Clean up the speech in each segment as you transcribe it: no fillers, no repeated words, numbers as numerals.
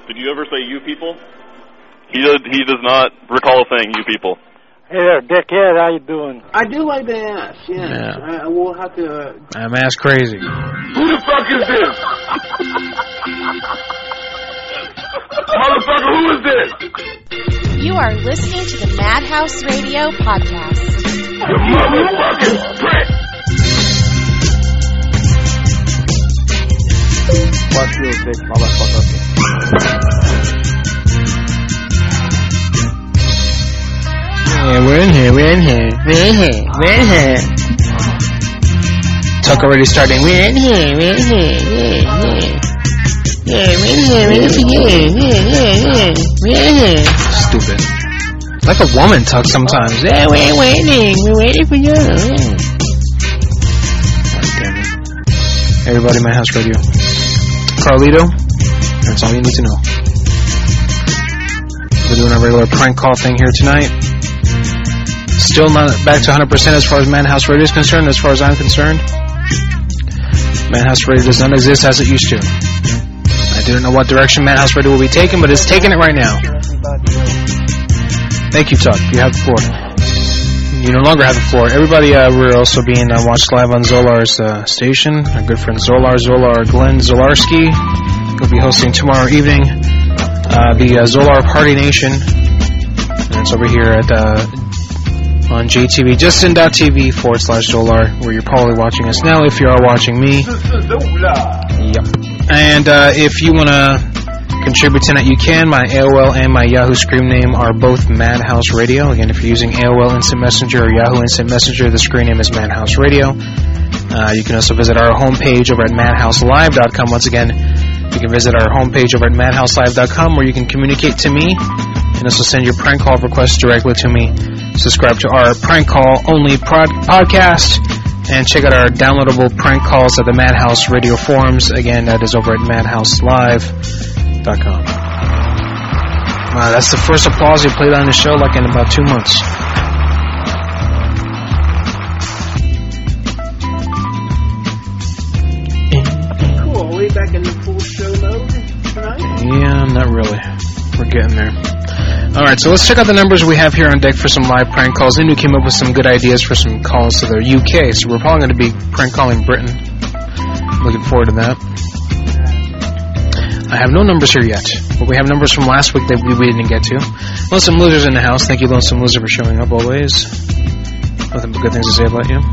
Did you ever say you people? He does not recall saying you people. Hey there, dickhead, how you doing? I do like the ass, yes. Yeah. I will have to... I'm ass crazy. Who the fuck is this? Motherfucker, who is this? You are listening to the Madhouse Radio Podcast. You motherfucking prick! Fuck you, dick motherfucker. Yeah, we're in here. Talk already starting. We're in here. Stupid. Like a woman talk sometimes. Yeah, we're waiting for you. God damn it. Everybody, Madhouse Radio. Carlito, that's all you need to know. We're doing a regular prank call thing here tonight. Still not back to 100% as far as Madhouse Radio is concerned, as far as I'm concerned. Madhouse Radio does not exist as it used to. I didn't know what direction Madhouse Radio will be taking, but it's taking it right now. Thank you, Tuck. You have the floor. You no longer have the floor. Everybody, we're also being watched live on Zolar's station. Our good friend Zolar Glenn Zolarski will be hosting tomorrow evening the Zolar Party Nation. And it's over here at on JTV, Justin.tv/Zolar, where you're probably watching us now if you are watching me. Yep. And if you want to contribute tonight, you can. My AOL and my Yahoo screen name are both Madhouse Radio. Again, if you're using AOL Instant Messenger or Yahoo Instant Messenger, the screen name is Madhouse Radio. You can also visit our homepage over at madhouselive.com. Once again, you can visit our homepage over at madhouselive.com, where you can communicate to me and also send your prank call requests directly to me. Subscribe to our prank call only podcast, and check out our downloadable prank calls at the Madhouse Radio forums. Again, that is over at madhouselive.com. Wow, that's the first applause we played on the show like in about 2 months. Cool. Are we back in the full show mode tonight? Yeah, not really. We're getting there. Alright, so let's check out the numbers we have here on deck for some live prank calls. Indu came up with some good ideas for some calls to the UK, so we're probably going to be prank calling Britain. Looking forward to that. I have no numbers here yet, but we have numbers from last week that we didn't get to. Lonesome Losers in the house. Thank you, Lonesome Loser, for showing up always. Nothing but good things to say about you.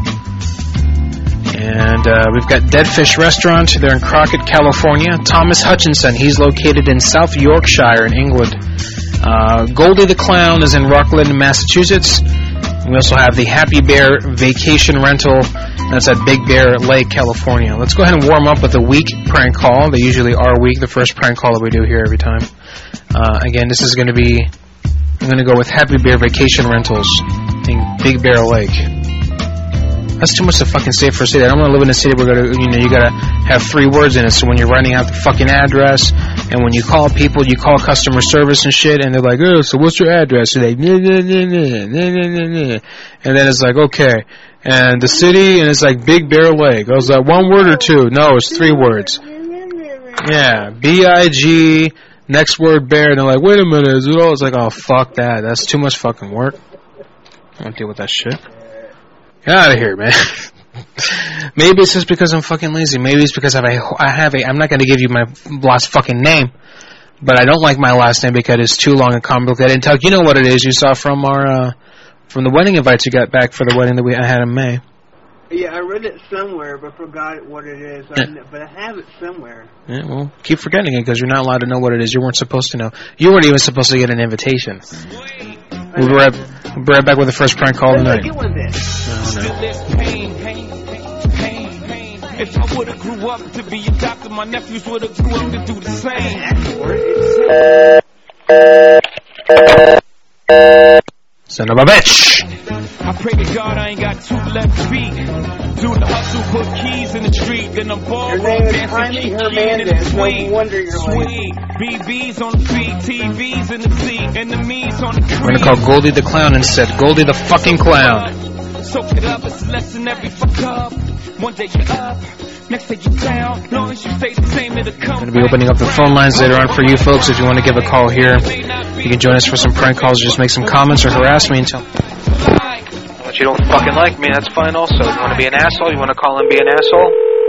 And we've got Dead Fish Restaurant. They're in Crockett, California. Thomas Hutchinson. He's located in South Yorkshire in England. Goldie the Clown is in Rockland, Massachusetts. We also have the Happy Bear Vacation Rental. That's at Big Bear Lake, California. Let's go ahead and warm up with a week prank call. They usually are a week, the first prank call that we do here every time. Again, this is going to be... I'm going to go with Happy Bear Vacation Rentals in Big Bear Lake. That's too much to fucking say for a city. I don't want to live in a city where you gotta have 3 words in it. So when you're writing out the fucking address, and when you call people, you call customer service and shit, and they're like, oh, so what's your address? And they, and then it's like, okay. And the city, and it's like Big Bear Lake. I was like, 1 word or 2? No, it's 3 words. Yeah, B-I-G, next word bear, and they're like, wait a minute, is it all? It's like, oh, fuck that. That's too much fucking work. I don't deal with that shit. Get out of here, man. Maybe it's just because I'm fucking lazy. Maybe it's because I'm not going to give you my last fucking name, but I don't like my last name because it's too long and complicated. And Tuck, you know what it is. You saw from our, from the wedding invites you got back for the wedding that I had in May. Yeah, I read it somewhere, but forgot what it is. But I have it somewhere. Yeah, well, keep forgetting it because you're not allowed to know what it is. You weren't supposed to know. You weren't even supposed to get an invitation. We'll be right back with the first prank call tonight. Oh, no. If I would've grew up to be a doctor, my nephews would've grew up to do the same. Son of a bitch! I pray to God I ain't got 2 left feet. Do the hustle, put keys in the street, then I'm ballroom dancing, in the suite. Sweet, BBs on the feet, TVs in the seat, enemies on the green. We're gonna call Goldie the Clown instead. Goldie the fucking Clown. Soak it up, it's a lesson every fuck up. One day you're up, next day you're down. Long as you stay the same, it'll come. I'm going to be opening up the phone lines later on for you folks. If you want to give a call here, you can join us for some prank calls. Just make some comments or harass me until. But you don't fucking like me, that's fine also. You want to be an asshole? You want to call and be an asshole?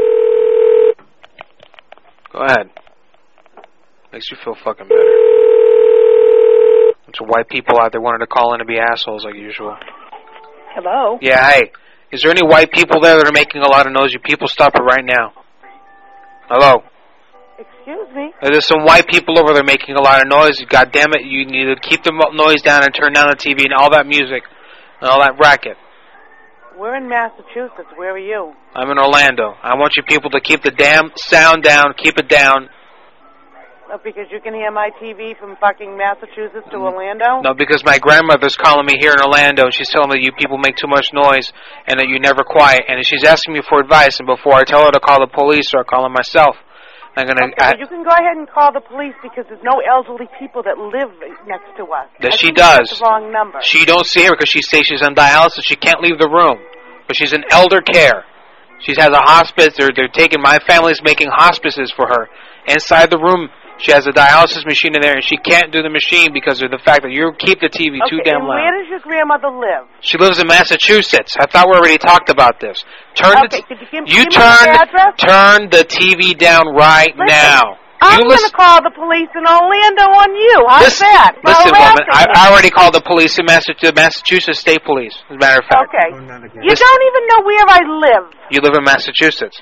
Go ahead. Makes you feel fucking better. Bunch of white people out there wanting to call in and be assholes like usual. Hello? Yeah, hey. Is there any white people there that are making a lot of noise? You people stop it right now. Hello? Excuse me? There's some white people over there making a lot of noise. God damn it, you need to keep the noise down and turn down the TV and all that music and all that racket. We're in Massachusetts. Where are you? I'm in Orlando. I want you people to keep the damn sound down, keep it down. No, because you can hear my TV from fucking Massachusetts to Orlando? No, because my grandmother's calling me here in Orlando, and she's telling me that you people make too much noise and that you're never quiet. And she's asking me for advice, and before I tell her to call the police or I call her myself, I'm going to... Okay, you can go ahead and call the police because there's no elderly people that live next to us. That she does. That's the wrong number. She don't see her because she says she's on dialysis. She can't leave the room. But she's in elder care. She has a hospice. They're taking... My family's making hospices for her. Inside the room... She has a dialysis machine in there, and she can't do the machine because of the fact that you keep the TV too damn loud. Where does your grandmother live? She lives in Massachusetts. I thought we already talked about this. Could you give me the address? Turn the TV down now. I'm going to call the police in Orlando on you. How's that? Listen, woman, I already called the police in Massachusetts State Police, as a matter of fact. Okay. You don't even know where I live. You live in Massachusetts.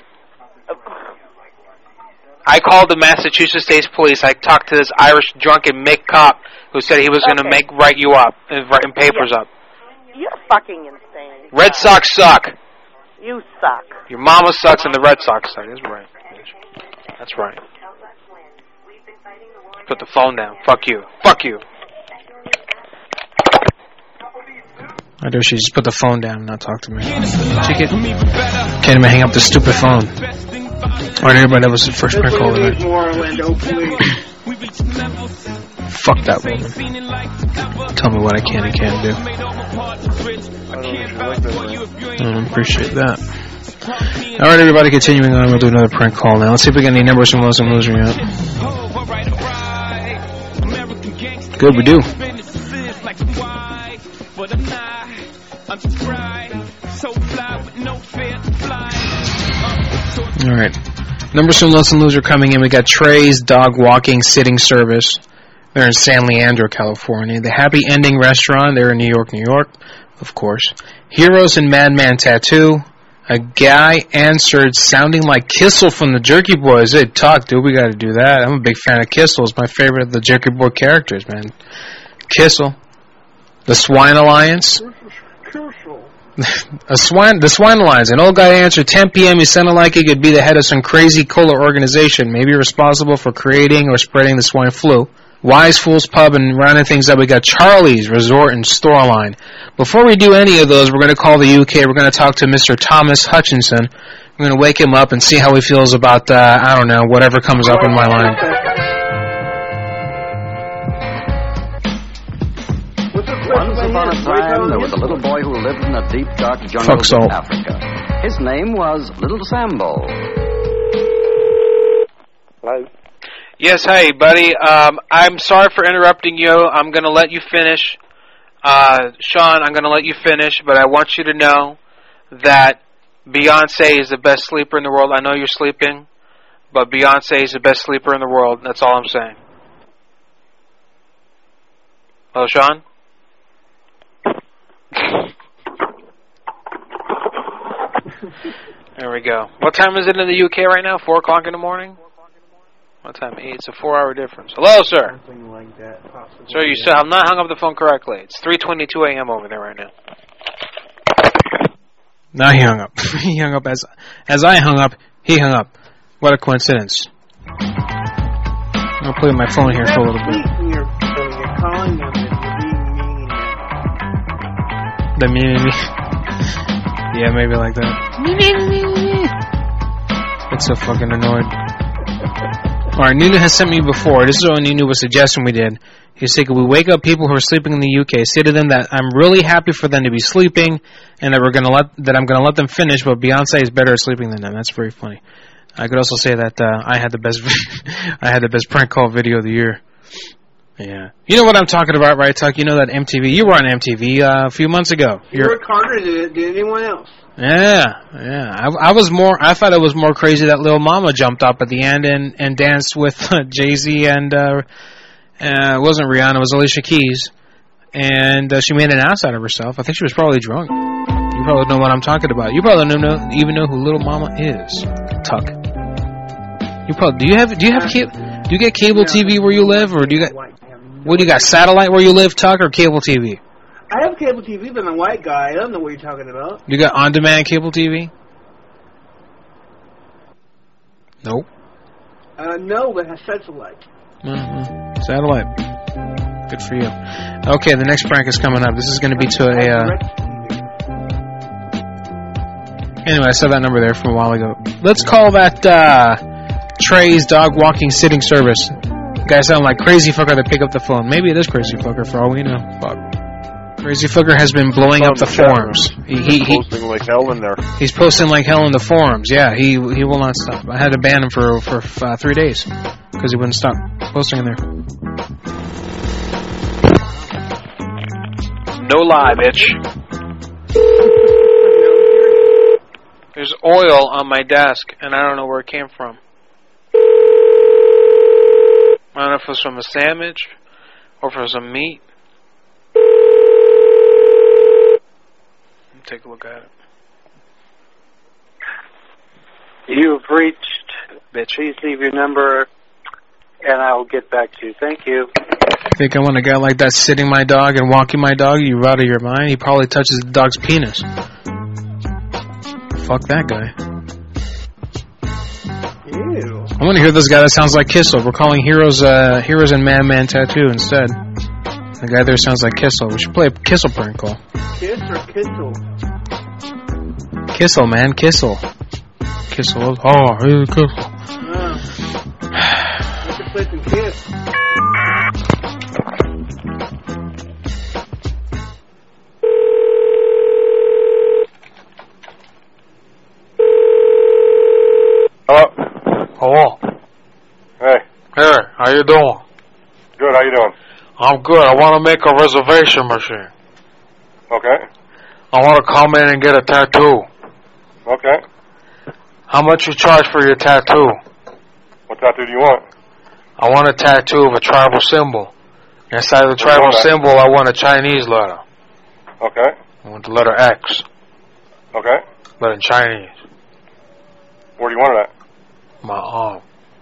I called the Massachusetts State Police. I talked to this Irish drunken Mick cop who said he was going to write you up and write papers up. You're fucking insane. Red Sox suck. You suck. Your mama sucks and the Red Sox suck. That's right. That's right. Put the phone down. Fuck you. Fuck you. I do. She just put the phone down and not talk to me. She can't even hang up the stupid phone. Alright, everybody, that was the first prank call tonight. Fuck that woman. Tell me what I can and can't do. I appreciate that. Alright, everybody, continuing on, we'll do another prank call now. Let's see if we get any numbers from Los and Loser yet. Good, we do. Alright. Numbers from Los and Loser coming in. We got Trey's Dog Walking Sitting Service. They're in San Leandro, California. The Happy Ending Restaurant. They're in New York, New York. Of course. Heroes and Madman Tattoo. A guy answered sounding like Kissel from the Jerky Boys. Hey, talk, dude. We got to do that. I'm a big fan of Kissel. It's my favorite of the Jerky Boy characters, man. Kissel. The Swine Alliance. The Swine Alliance. An old guy answered 10 p.m. He sounded like he could be the head of some crazy cola organization, maybe responsible for creating or spreading the swine flu. Wise Fools Pub, and rounding things up, we got Charlie's Resort and Store Line. Before we do any of those, we're going to call the UK. We're going to talk to Mr. Thomas Hutchinson. We're going to wake him up and see how he feels about, I don't know, whatever comes up in my line. Once upon a time, there was a little boy who lived in a deep, dark jungle in Africa. His name was Little Sambo. Hello? Yes, hey, buddy. I'm sorry for interrupting you. I'm going to let you finish. Sean, I'm going to let you finish, but I want you to know that Beyonce is the best sleeper in the world. I know you're sleeping, but Beyonce is the best sleeper in the world. That's all I'm saying. Hello, Sean? There we go. What time is it in the UK right now? 4 o'clock in the morning? What time? 8. It's a 4-hour difference. Hello, sir. Something like that, possibly. Sir, you still have not hung up the phone correctly. It's 3:22 a.m. over there right now. No, he hung up. He hung up as I hung up. He hung up. What a coincidence. I'll put my phone here for a little bit. You're calling them and you're being mean. The me. Yeah, maybe like that. It's so fucking annoyed. Alright, Nunu has sent me before. This is what Nunu was suggesting we did. He said, we wake up people who are sleeping in the UK, say to them that I'm really happy for them to be sleeping, and that I'm going to let them finish, but Beyonce is better at sleeping than them. That's very funny. I could also say that I had the best prank call video of the year. Yeah. You know what I'm talking about, right, Tuck? You know that MTV. You were on MTV a few months ago. You worked harder than anyone else. Yeah. I thought it was more crazy that Lil Mama jumped up at the end and danced with Jay-Z and it wasn't Rihanna, it was Alicia Keys. And she made an ass out of herself. I think she was probably drunk. You probably know what I'm talking about. You probably don't even know who Lil Mama is, Tuck. Do you get cable TV where you live, or do you got satellite where you live, Tuck, or cable TV? I have cable TV, but I'm a white guy. I don't know what you're talking about. You got on-demand cable TV? Nope. No, but it has satellite. Mm-hmm. Satellite. Good for you. Okay, the next prank is coming up. This is going to be to a... Anyway, I saw that number there from a while ago. Let's call that Trey's dog walking sitting service. Guys sound like Crazy Fucker to pick up the phone. Maybe it is Crazy Fucker for all we know. Fuck. Crazy Fucker has been blowing up the forums. He's posting like hell in there. He's posting like hell in the forums. Yeah, he will not stop. I had to ban him for 3 days because he wouldn't stop posting in there. No lie, bitch. There's oil on my desk, and I don't know where it came from. I don't know if it was from a sandwich or if it was some meat. Take a look at it. You've reached. Bitch. Please leave your number, and I will get back to you. Thank you. Think I want a guy like that sitting my dog and walking my dog? You out of your mind? He probably touches the dog's penis. Fuck that guy. Ew. I want to hear this guy that sounds like Kissel. We're calling Heroes and Man Tattoo instead. The guy there sounds like Kissel. We should play a Kissel prank call. Kiss or Kissel? Kissel, man. Kissel. Kissel. Oh, here's Kissel. Let's just play some Kiss. Hello? Hello. Hey. Hey, how you doing? Good, how you doing? I'm good. I want to make a reservation machine. Okay. I want to come in and get a tattoo. Okay. How much you charge for your tattoo? What tattoo do you want? I want a tattoo of a tribal symbol. Inside the tribal symbol, I want a Chinese letter. Okay. I want the letter X. Okay. But in Chinese. Where do you want it at? My arm.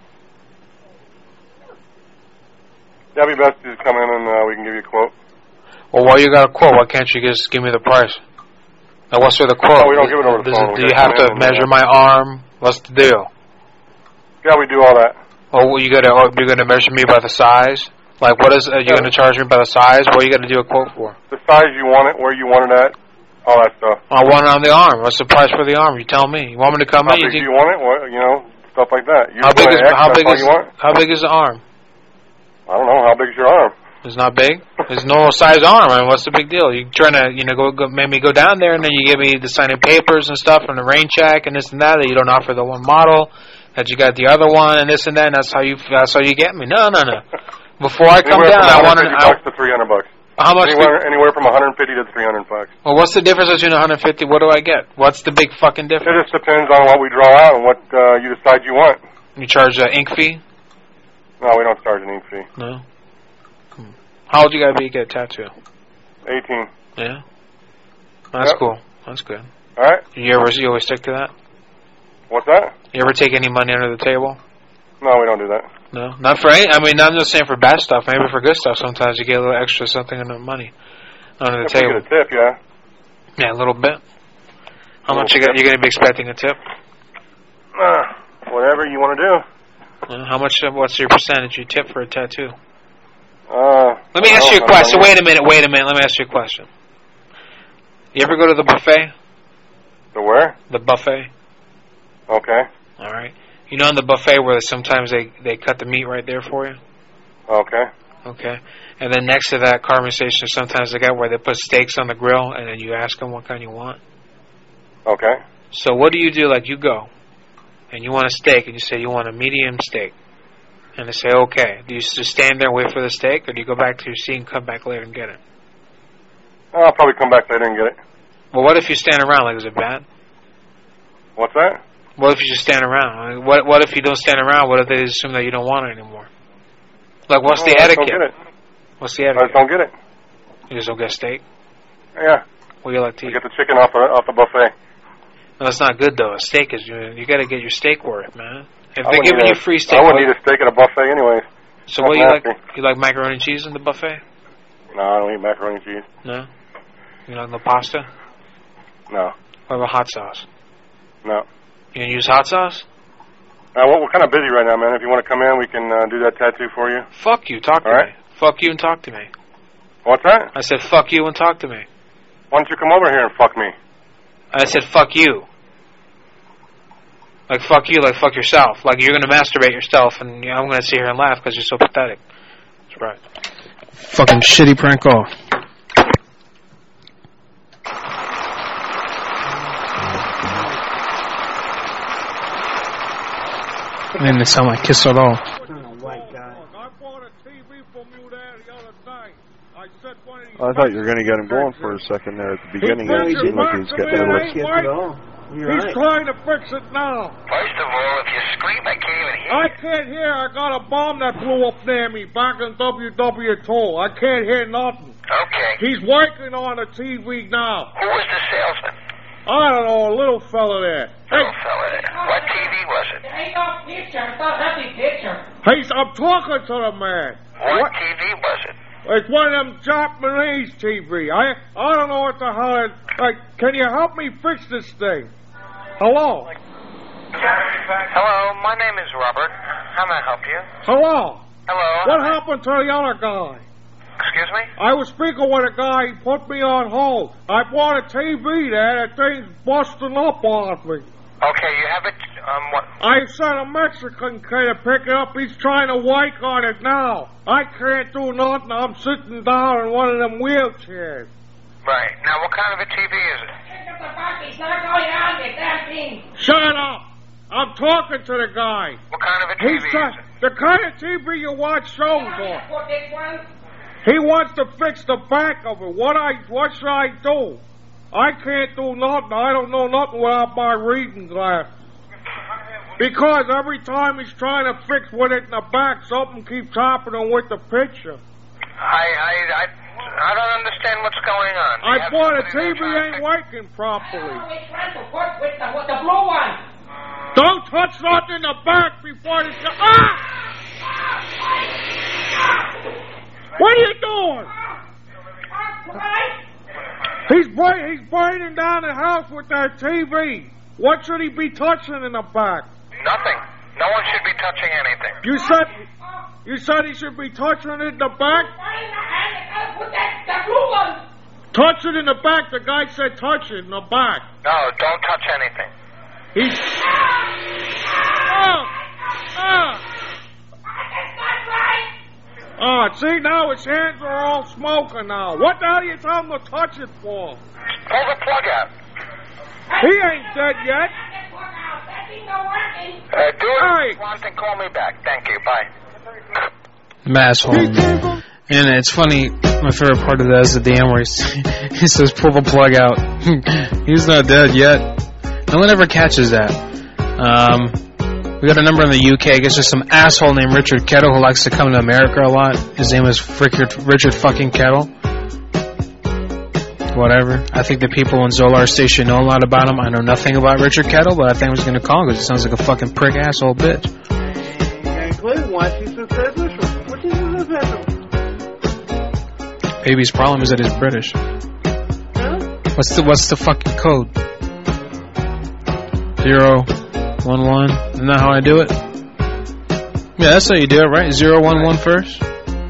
That'd be best to just come in and we can give you a quote. Well, why you got a quote? Why can't you just give me the price? Now, what's the quote? No, we don't give it over the phone. Do you have to measure my arm? What's the deal? Yeah, we do all that. Oh, you're gonna measure me by the size? Like, what is? Are you gonna charge me by the size? What are you gonna do a quote for? The size you want it, where you want it at, all that stuff. I want it on the arm. What's the price for the arm? You tell me. You want me to come in? How big do you want it? What, stuff like that. How big is the arm? I don't know. How big is your arm? It's not big. It's normal size arm. I mean, what's the big deal? You trying to, make me go down there and then you give me the signing papers and stuff and the rain check and this and that you don't offer the one model, that you got the other one and this and that. And that's how you get me. No. Before I come down, I want $150 to $300. How much? Anywhere from $150 to $300. Well, what's the difference between 150? What do I get? What's the big fucking difference? It just depends on what we draw out and what you decide you want. You charge an ink fee? No, we don't charge an ink fee. No. How old you gotta be to get a tattoo? 18. Yeah. That's cool. That's good. All right. You always stick to that? What's that? You ever take any money under the table? No, we don't do that. No, not for any. I mean, I'm just saying for bad stuff. Maybe for good stuff, sometimes you get a little extra something in the money under the table. You get a tip, yeah. Yeah, a little bit. How much you gonna be expecting a tip? Whatever you want to do. How much? What's your percentage you tip for a tattoo? Let me ask you a question. Wait a minute. Let me ask you a question. You ever go to the buffet? The where? The buffet. Okay. All right. You know, in the buffet where sometimes they cut the meat right there for you? Okay. Okay. And then next to that carving station, sometimes they got where they put steaks on the grill, and then you ask them what kind you want. Okay. So what do? Like, you go, and you want a steak, and you say you want a medium steak. And they say, okay. Do you just stand there and wait for the steak, or do you go back to your seat and come back later and get it? I'll probably come back later and get it. Well, what if you stand around? Like, is it bad? What's that? What if you just stand around? What if you don't stand around? What if they assume that you don't want it anymore? Like, what's the etiquette? I don't get it. What's the etiquette? I just don't get it. You just don't get steak? Yeah. What do you like to eat? I get the chicken off the buffet. No, that's not good, though. A steak is... You got to get your steak worth, man. If they're giving you free steak... I wouldn't eat a steak at a buffet anyways. So what do you like? You like macaroni and cheese in the buffet? No, I don't eat macaroni and cheese. No? You like no pasta? No. What about hot sauce? No. You gonna use hot sauce? We're kind of busy right now, man. If you want to come in, we can do that tattoo for you. Fuck you. Talk to me. Fuck you and talk to me. What's that? I said fuck you and talk to me. Why don't you come over here and fuck me? I said fuck you. Like fuck you, like fuck yourself. Like you're gonna masturbate yourself, and I'm gonna sit here and laugh because you're so pathetic. That's right. Fucking shitty prank call. I didn't sound like Kiss at all. I thought you were going to get him going for a second there at the beginning. It seemed like he was getting a little... He's trying to fix it now. First of all, if you scream, I can't even hear. I can't hear. I got a bomb that blew up near me back in WW2. I can't hear nothing. Okay. He's working on the TV now. Who was the salesman? I don't know, a little fella there. Little fella there. What TV was it? Ain't no picture. It's not happy picture. I'm talking to the man. What TV was it? It's one of them Japanese TV. I don't know what the hell it... Like, can you help me fix this thing? Hello? Hello, my name is Robert. How may I help you? Hello? Hello? What happened to the other guy? Excuse me? I was speaking with a guy. He put me on hold. I bought a TV there. That thing's busting up on me. Okay, you have it... what? I sent a Mexican kid to pick it up. He's trying to work on it now. I can't do nothing. I'm sitting down in one of them wheelchairs. Right. Now, what kind of a TV is it? Shut up! I'm talking to the guy. What kind of a TV is it? The kind of TV you watch shows on. He wants to fix the back of it. What should I do? I can't do nothing. I don't know nothing without my reading glasses. Because every time he's trying to fix with it in the back, something keeps happening with the picture. I don't understand what's going on. I bought a TV ain't working properly. With the blue one. Don't touch nothing in the back before this... What are you doing? He's burning down the house with that TV. What should he be touching in the back? Nothing. No one should be touching anything. You said he should be touching it in the back? The blue one. Touch it in the back. The guy said touch it in the back. No, don't touch anything. He's... see, now his hands are all smoking now. What the hell are you telling him to touch it for? Pull the plug out. He ain't dead yet. Do it once and call me back. Thank you. Bye. Masshole. And it's funny, my favorite part of that is at the end where he says pull the plug out. He's not dead yet. No one ever catches that. We got a number in the UK. I guess there's some asshole named Richard Kettle who likes to come to America a lot. His name is Richard fucking Kettle. Whatever. I think the people in Zolar Station know a lot about him. I know nothing about Richard Kettle, but I think I was going to call him because he sounds like a fucking prick asshole bitch. Baby's problem is that he's British. What's the fucking code? 011. Isn't that how I do it? Yeah, that's how you do it, right? 011 first.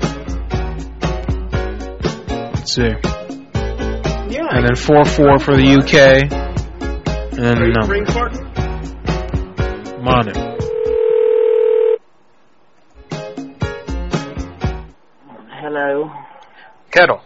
Let's see. Yeah. And then 44 for the UK. And then the number. I'm on it. hello. Kettle.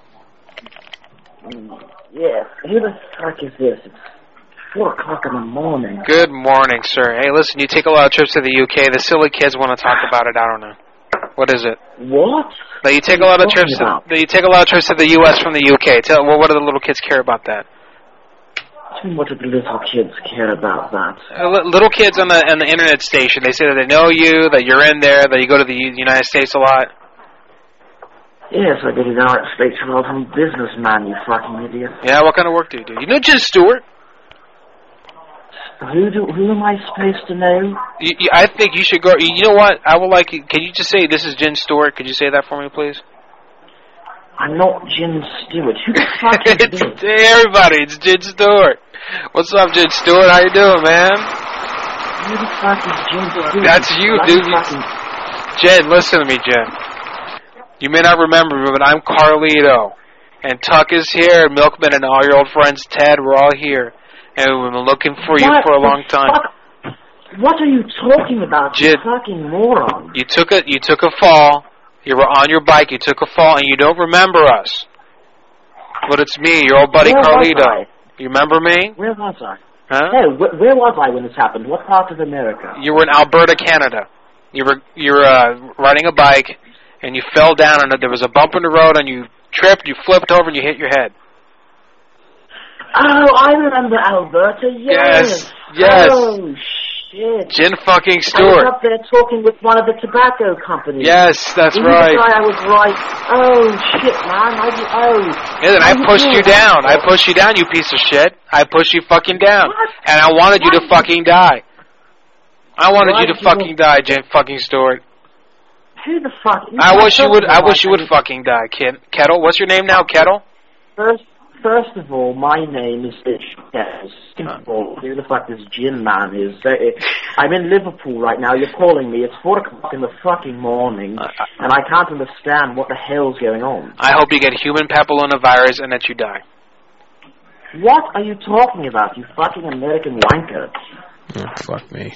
Yes, who the fuck is this? It's 4 o'clock in the morning. Good morning, sir. Hey, listen, you take a lot of trips to the UK. The silly kids want to talk about it. I don't know. What is it? What? That you take a lot of trips to the US from the UK. What do the little kids care about that? What do the little kids care about that? Little kids on the internet station. They say that they know you, that you're in there, that you go to the United States a lot. Yes, I go to the United States a lot. I'm a businessman, you fucking idiot. Yeah, what kind of work do you do? You know Jen Stewart? Who am I supposed to know? I think you should go. You know what? I would like. Can you just say this is Jen Stewart? Could you say that for me, please? I'm not Jen Stewart. Who the fuck is this? Hey, everybody, it's Jen Stewart. What's up, Jen Stewart? How you doing, man? Who the fuck is Jen Stewart? That's you, dude. Jen, listen to me, Jen. You may not remember me, but I'm Carlito. And Tuck is here, Milkman, and all your old friends, Ted. We're all here. And we've been looking for you for a long time. What are you talking about, Jen, you fucking moron? You took a fall. You were on your bike. You took a fall, and you don't remember us. But it's me, your old buddy Carlito. You remember me? Where was I? Huh? Hey, where was I when this happened? What part of America? You were in Alberta, Canada. You were riding a bike, and you fell down, and there was a bump in the road, and you tripped, you flipped over, and you hit your head. Oh, I remember Alberta, yes. Yes. Oh, shit. Jen fucking Stewart. I was up there talking with one of the tobacco companies. Yes, that's right. I was right. Oh, shit, man. Yeah, then I pushed you down. I pushed you down, you piece of shit. I pushed you fucking down. What? And I wanted you to fucking die. I wanted you to fucking die, Jen fucking Stewart. Who the fuck? I wish you would fucking die, kid. Kettle. What's your name now, Kettle? First of all, my name is Kettle. Second of all, who the fuck this Gin Man is? I'm in Liverpool right now. You're calling me. It's 4 o'clock in the fucking morning, and I can't understand what the hell's going on. I hope you get human papillomavirus and that you die. What are you talking about, you fucking American wanker? Oh, fuck me.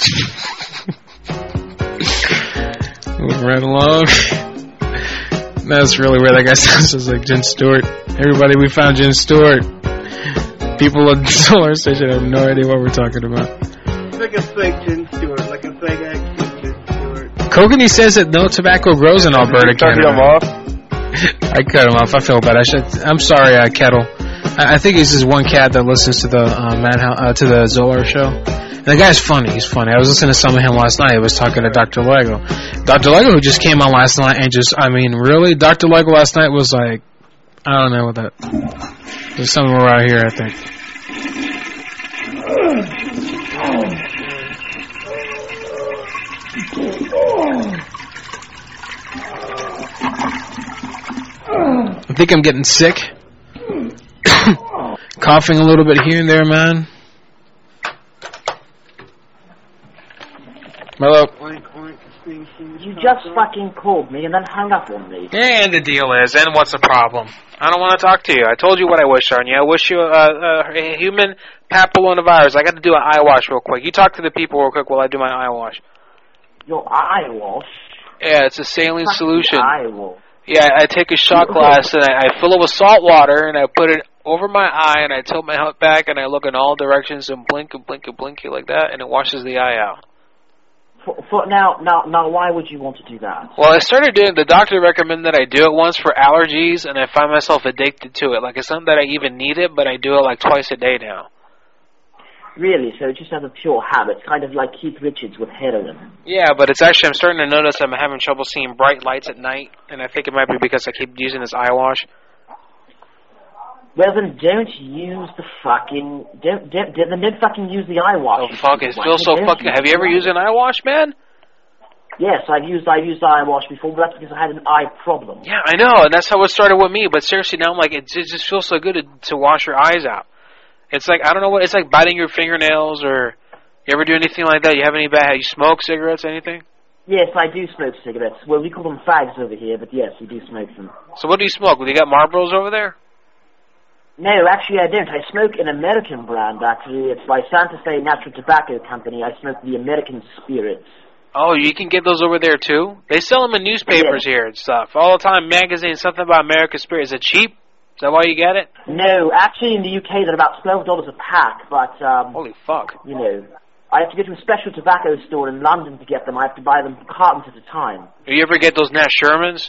Moving right along. That's really weird. That guy sounds just like Jen Stewart. Everybody, we found Jen Stewart. People at the Solar Station have no idea what we're talking about. It's like a fake Jen Stewart, like a fake accent Jen Stewart. Kokanee says that no tobacco grows in Alberta, Canada. Him off? I cut him off. I feel bad. I'm sorry, Kettle. I think he's just one cat that listens to the to the Zolar show. And the guy's funny. He's funny. I was listening to some of him last night. I was talking to Dr. Lego. Dr. Lego, who just came on last night, and really, Dr. Lego last night was like, I don't know what that. There's somewhere around here, I think. I think I'm getting sick. Coughing a little bit here and there, man. Hello. You just fucking called me and then hung up on me. And the deal is, and what's the problem? I don't want to talk to you. I told you what I wish on you. I wish you a human papillomavirus. I got to do an eye wash real quick. You talk to the people real quick while I do my eye wash. Your eye wash? Yeah, it's a saline solution. Eye wash. Yeah, I take a shot glass and I fill it with salt water and I put it over my eye and I tilt my head back and I look in all directions and blink and blink and blink like that and it washes the eye out. Now, why would you want to do that? Well, I started doing. The doctor recommended that I do it once for allergies, and I find myself addicted to it. Like it's not that I even need it, but I do it like twice a day now. Really? So just as a pure habit, kind of like Keith Richards with heroin. Yeah, but it's actually I'm starting to notice I'm having trouble seeing bright lights at night, and I think it might be because I keep using this eye wash. Well, then don't use the fucking... Don't fucking use the eye wash. Oh, fuck, it feels so fucking... Have you ever used an eye wash, man? Yes, I've used eye wash before, but that's because I had an eye problem. Yeah, I know, and that's how it started with me, but seriously, now I'm like, it just feels so good to wash your eyes out. It's like, I don't know what... It's like biting your fingernails, or... You ever do anything like that? You have any bad... You smoke cigarettes, anything? Yes, I do smoke cigarettes. Well, we call them fags over here, but yes, we do smoke them. So what do you smoke? Do you got Marlboros over there? No, actually I don't. I smoke an American brand, actually. It's by Santa Fe Natural Tobacco Company. I smoke the American Spirits. Oh, you can get those over there too? They sell them in newspapers here and stuff. All the time, magazines, something about American Spirit. Is it cheap? Is that why you get it? No, actually in the UK they're about $12 a pack, but holy fuck. You know, I have to go to a special tobacco store in London to get them. I have to buy them cartons at a time. Do you ever get those Nat Shermans?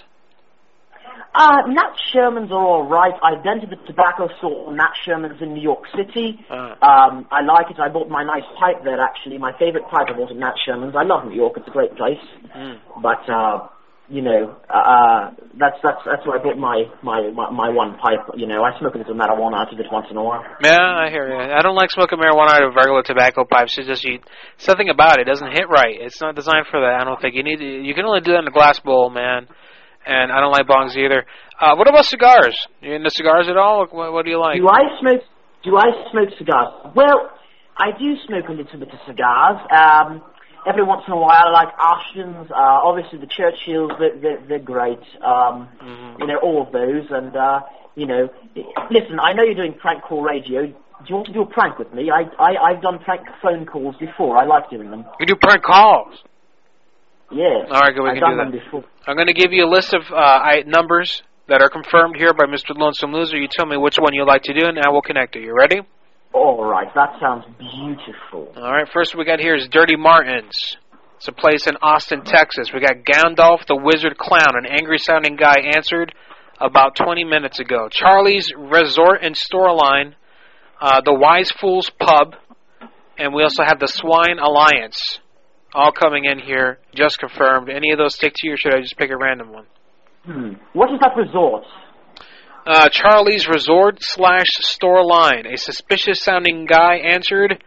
Nat Shermans are alright. I've been to the tobacco store Nat Shermans in New York City. I like it. I bought my nice pipe there, actually. My favorite pipe I bought at Nat Shermans. I love New York. It's a great place. But, you know, that's where I bought my one pipe. You know, I smoke a little marijuana out of it once in a while. Yeah, I hear you. I don't like smoking marijuana out of regular tobacco pipes. It's just something about it doesn't hit right. It's not designed for that. I don't think you can only do that in a glass bowl, man. And I don't like bongs either. What about cigars? You into cigars at all? What do you like? Do I smoke cigars? Well, I do smoke a little bit of cigars. Every once in a while, I like Ashton's. Obviously, the Churchills, they're great. You know, all of those. And, you know, listen, I know you're doing prank call radio. Do you want to do a prank with me? I've done prank phone calls before. I like doing them. You do prank calls? Yes. All right, good. We can do that. Before. I'm going to give you a list of numbers that are confirmed here by Mr. Lonesome Loser. You tell me which one you'd like to do, and I will connect it. You ready? All right. That sounds beautiful. All right. First we got here is Dirty Martins. It's a place in Austin, Texas. We got Gandalf the Wizard Clown. An angry-sounding guy answered about 20 minutes ago. Charlie's Resort and Store Line. The Wise Fools Pub. And we also have the Swine Alliance. All coming in here, just confirmed. Any of those stick to you, or should I just pick a random one? What is that resort? Charlie's Resort / Store Line. A suspicious-sounding guy answered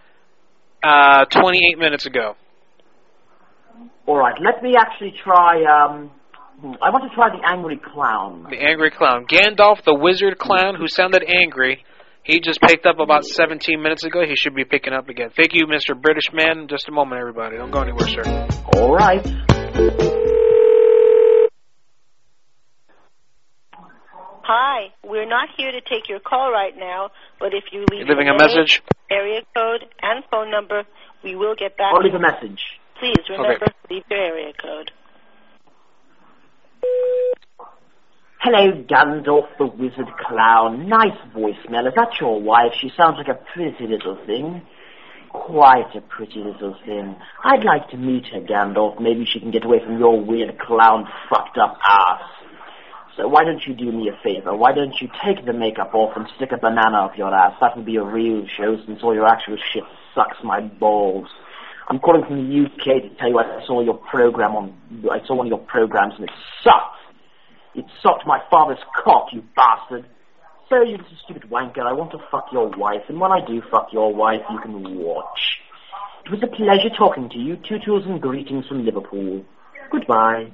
28 minutes ago. All right, let me actually try... I want to try the Angry Clown. The Angry Clown. Gandalf, the Wizard Clown, who sounded angry. He just picked up about 17 minutes ago. He should be picking up again. Thank you, Mr. British Man. Just a moment, everybody. Don't go anywhere, sir. All right. Hi. We're not here to take your call right now, but if you leave a message, area code, and phone number, we will get back. I'll leave a message. Please remember to leave your area code. Hello, Gandalf the Wizard Clown. Nice voicemail. Is that your wife? She sounds like a pretty little thing. Quite a pretty little thing. I'd like to meet her, Gandalf. Maybe she can get away from your weird clown fucked up ass. So why don't you do me a favor? Why don't you take the makeup off and stick a banana up your ass? That would be a real show since all your actual shit sucks my balls. I'm calling from the UK to tell you I saw one of your programs and it sucked. It sucked my father's cock, you bastard. So, you little stupid wanker, I want to fuck your wife, and when I do fuck your wife, you can watch. It was a pleasure talking to you. Tutus and greetings from Liverpool. Goodbye.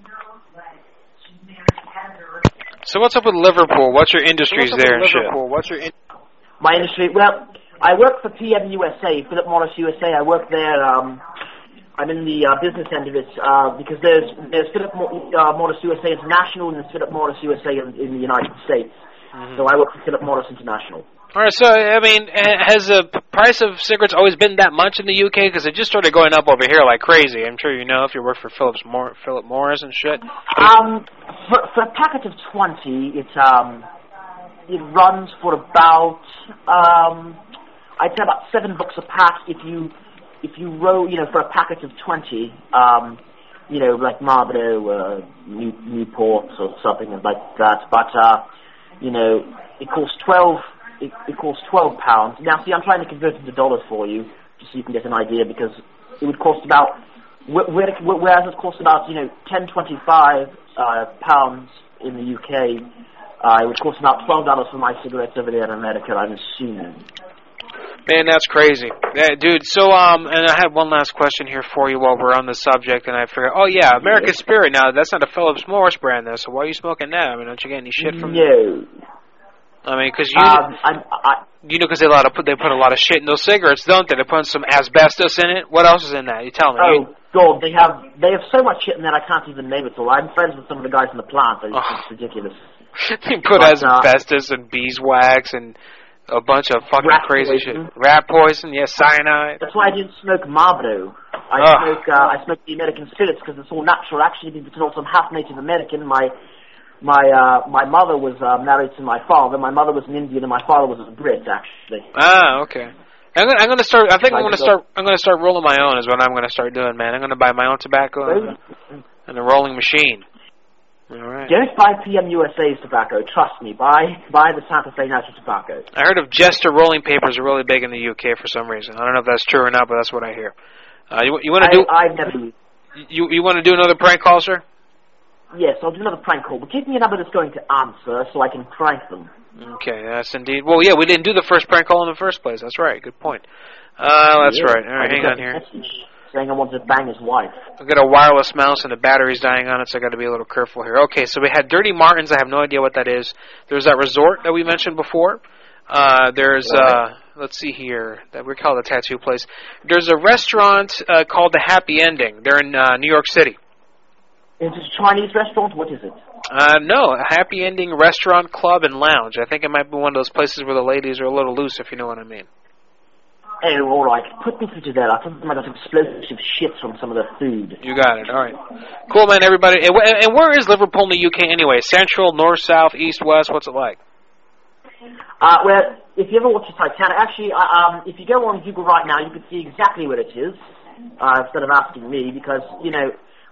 So what's up with Liverpool? What's your industries there and shit? My industry? Well, I work for PM USA, Philip Morris USA. I work there, I'm in the business end of it because there's Philip Morris USA International and there's Philip Morris USA in the United States. So I work for Philip Morris International. All right, so, I mean, has the price of cigarettes always been that much in the UK? Because it just started going up over here like crazy. I'm sure you know if you work for Philip Morris and shit. For a packet of 20, it runs for about, I'd say about $7 a pack if you roll, for a packet of 20, like Marlboro, Newport or something like that. But, it costs 12. It costs £12. Now, see, I'm trying to convert it to dollars for you, just so you can get an idea, because it would cost about, whereas it costs about, £10.25 pounds in the UK, it would cost about $12 for my cigarettes over there in America, I'm assuming. Man, that's crazy. Yeah, dude, so, and I have one last question here for you while we're on the subject, and I figured, American Spirit, now, that's not a Philip Morris brand, though, so why are you smoking that? I mean, don't you get any shit from... No. I mean, because because they put a lot of shit in those cigarettes, don't they? They put some asbestos in it. What else is in that? You tell me. Oh God, they have so much shit in there I can't even name it all. I'm friends with some of the guys in the plant. It's ridiculous. They put asbestos and beeswax and a bunch of fucking crazy shit. Rat poison, cyanide. That's why I didn't smoke Marlboro. I smoke the American spirits because it's all natural. Actually, because I'm half Native American. My mother was married to my father. My mother was an Indian, and my father was a Brit. Actually. Ah, okay. I'm gonna start. I think I'm gonna start rolling my own. Is what I'm gonna start doing, man. I'm gonna buy my own tobacco and a rolling machine. All right. Don't buy PM USA's tobacco. Trust me. Buy the Santa Fe natural tobacco. I heard of Jester rolling papers are really big in the UK for some reason. I don't know if that's true or not, but that's what I hear. You want to do? I've never. You want to do another prank call, sir? Yes, I'll do another prank call. But give me a number that's going to answer so I can prank them. Okay, that's indeed. Well, yeah, we didn't do the first prank call in the first place. That's right. Good point. That's right. All right, hang on here. Saying I want to bang his wife. I've got a wireless mouse and the battery's dying on it, so I got to be a little careful here. Okay, so we had Dirty Martins. I have no idea what that is. There's that resort that we mentioned before. There's let's see here. That we call it a tattoo place. There's a restaurant called the Happy Ending. They're in New York City. Is it a Chinese restaurant? What is it? No, a Happy Ending Restaurant, Club, and Lounge. I think it might be one of those places where the ladies are a little loose, if you know what I mean. Oh, all right. Put me through to that. I think I might have explosive shit from some of the food. You got it. All right. Cool, man, everybody. And where is Liverpool in the UK anyway? Central, north, south, east, west? What's it like? Well, if you ever watch the Titanic, actually, if you go on Google right now, you can see exactly where it is, instead of asking me, because, you know,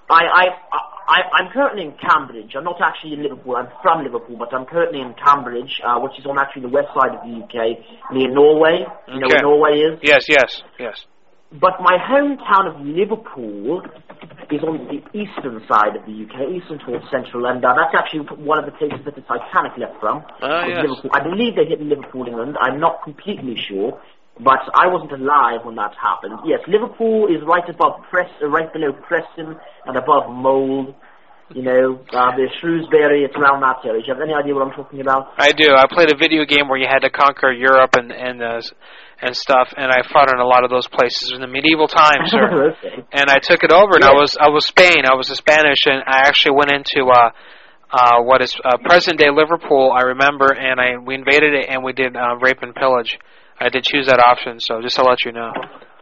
I'm currently in Cambridge. I'm not actually in Liverpool. I'm from Liverpool, but I'm currently in Cambridge, which is on actually the west side of the UK, near Norway. You know where Norway is? Yes. But my hometown of Liverpool is on the eastern side of the UK, eastern towards central, and that's actually one of the places that the Titanic left from. Yes. Liverpool. I believe they hit Liverpool, England. I'm not completely sure, but I wasn't alive when that happened. Yes, Liverpool is right above right below Preston and above Mold. You know, there's Shrewsbury. It's around that area. Do you have any idea what I'm talking about? I do. I played a video game where you had to conquer Europe and stuff, and I fought in a lot of those places in the medieval times, sir. Okay. And I took it over, and I was Spain. I was a Spanish, and I actually went into what is present-day Liverpool, I remember, and we invaded it, and we did rape and pillage. I did choose that option, so just to let you know.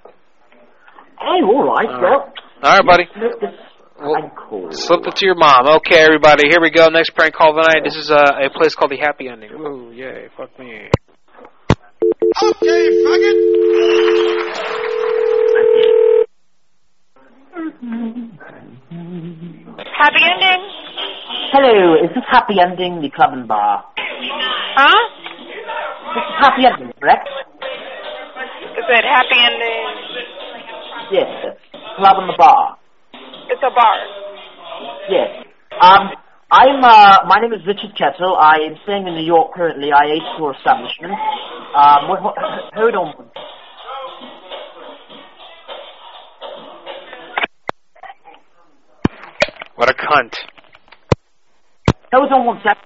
Hey, all right. Well, all right, buddy. Cool. Slipped it to your mom. Okay, everybody, here we go. Next prank call tonight. This is a place called the Happy Ending. Ooh, yay, fuck me. Okay, faggot. Happy Ending? Hello, is this Happy Ending, the club and bar? Huh? This is Happy Ending, correct? Is it Happy Ending? Yes, club and the bar. It's a bar. Yes. My name is Richard Kettle. I am staying in New York currently. I ate your establishment. Hold on. What a cunt. Hold on 1 second.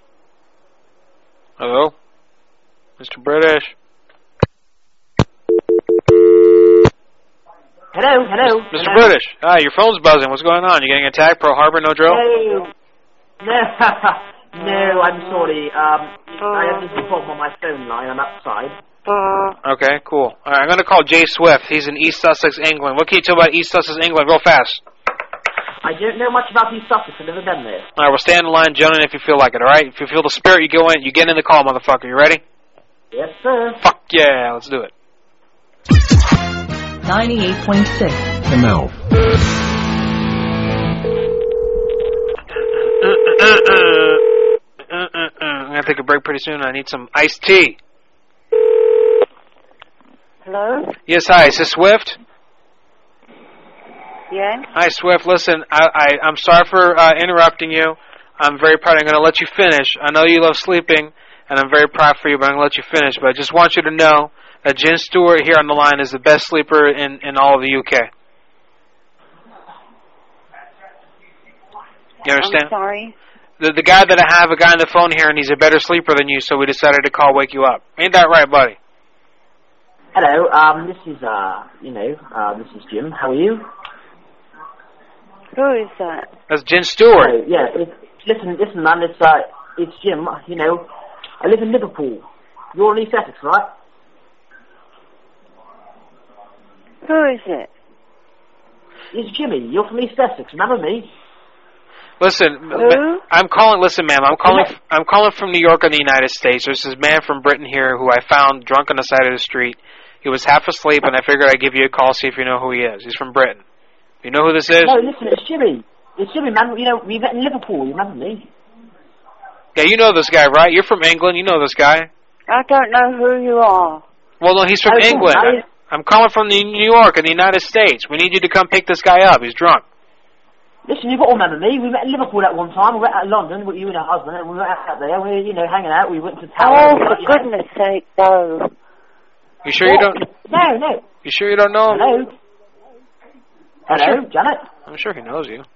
Hello? Mr. British? Hello. Mr. British, hi, your phone's buzzing. What's going on? You getting attacked? Pearl Harbor, no drill? No, I'm sorry. I have this problem on my phone line. I'm outside. Okay, cool. All right, I'm going to call Jay Swift. He's in East Sussex, England. What can you tell about East Sussex, England, real fast? I don't know much about East Sussex. I've never been there. All right, well, stay on the line, gentlemen, if you feel like it, all right? If you feel the spirit, you go in. You get in the call, motherfucker. You ready? Yes, sir. Fuck yeah, let's do it. 98.6 ML. I'm going to take a break pretty soon. I need some iced tea. Hello? Yes, hi. Is this Swift? Yeah? Hi, Swift. Listen, I'm sorry for interrupting you. I'm very proud. I'm going to let you finish. I know you love sleeping, and I'm very proud for you, but I'm going to let you finish. But I just want you to know that Jen Stewart here on the line is the best sleeper in all of the UK. You understand? I'm sorry? The guy that I have, a guy on the phone here, and he's a better sleeper than you, so we decided to call wake you up. Ain't that right, buddy? Hello, this is Jim. How are you? Who is that? That's Jen Stewart. Oh, yeah, listen, man, it's Jim. You know, I live in Liverpool. You're in East Essex, right? Who is it? It's Jimmy. You're from East Essex. Remember me? Listen, I'm calling. Listen, ma'am, I'm calling from New York in the United States. There's this man from Britain here who I found drunk on the side of the street. He was half asleep, and I figured I'd give you a call, see if you know who he is. He's from Britain. You know who this is? No, listen, it's Jimmy. It's Jimmy, man. You know, we met in Liverpool. You remember me? Yeah, you know this guy, right? You're from England. You know this guy. I don't know who you are. Well, no, he's from England. I'm calling from New York in the United States. We need you to come pick this guy up. He's drunk. Listen, you've got to remember me. We met in Liverpool at one time. We went out to London with you and your husband, and we went out there. We were, hanging out. We went to town. Oh, for goodness sake, no. You sure you don't? No. You sure you don't know him? Hello, Janet. I'm sure he knows you.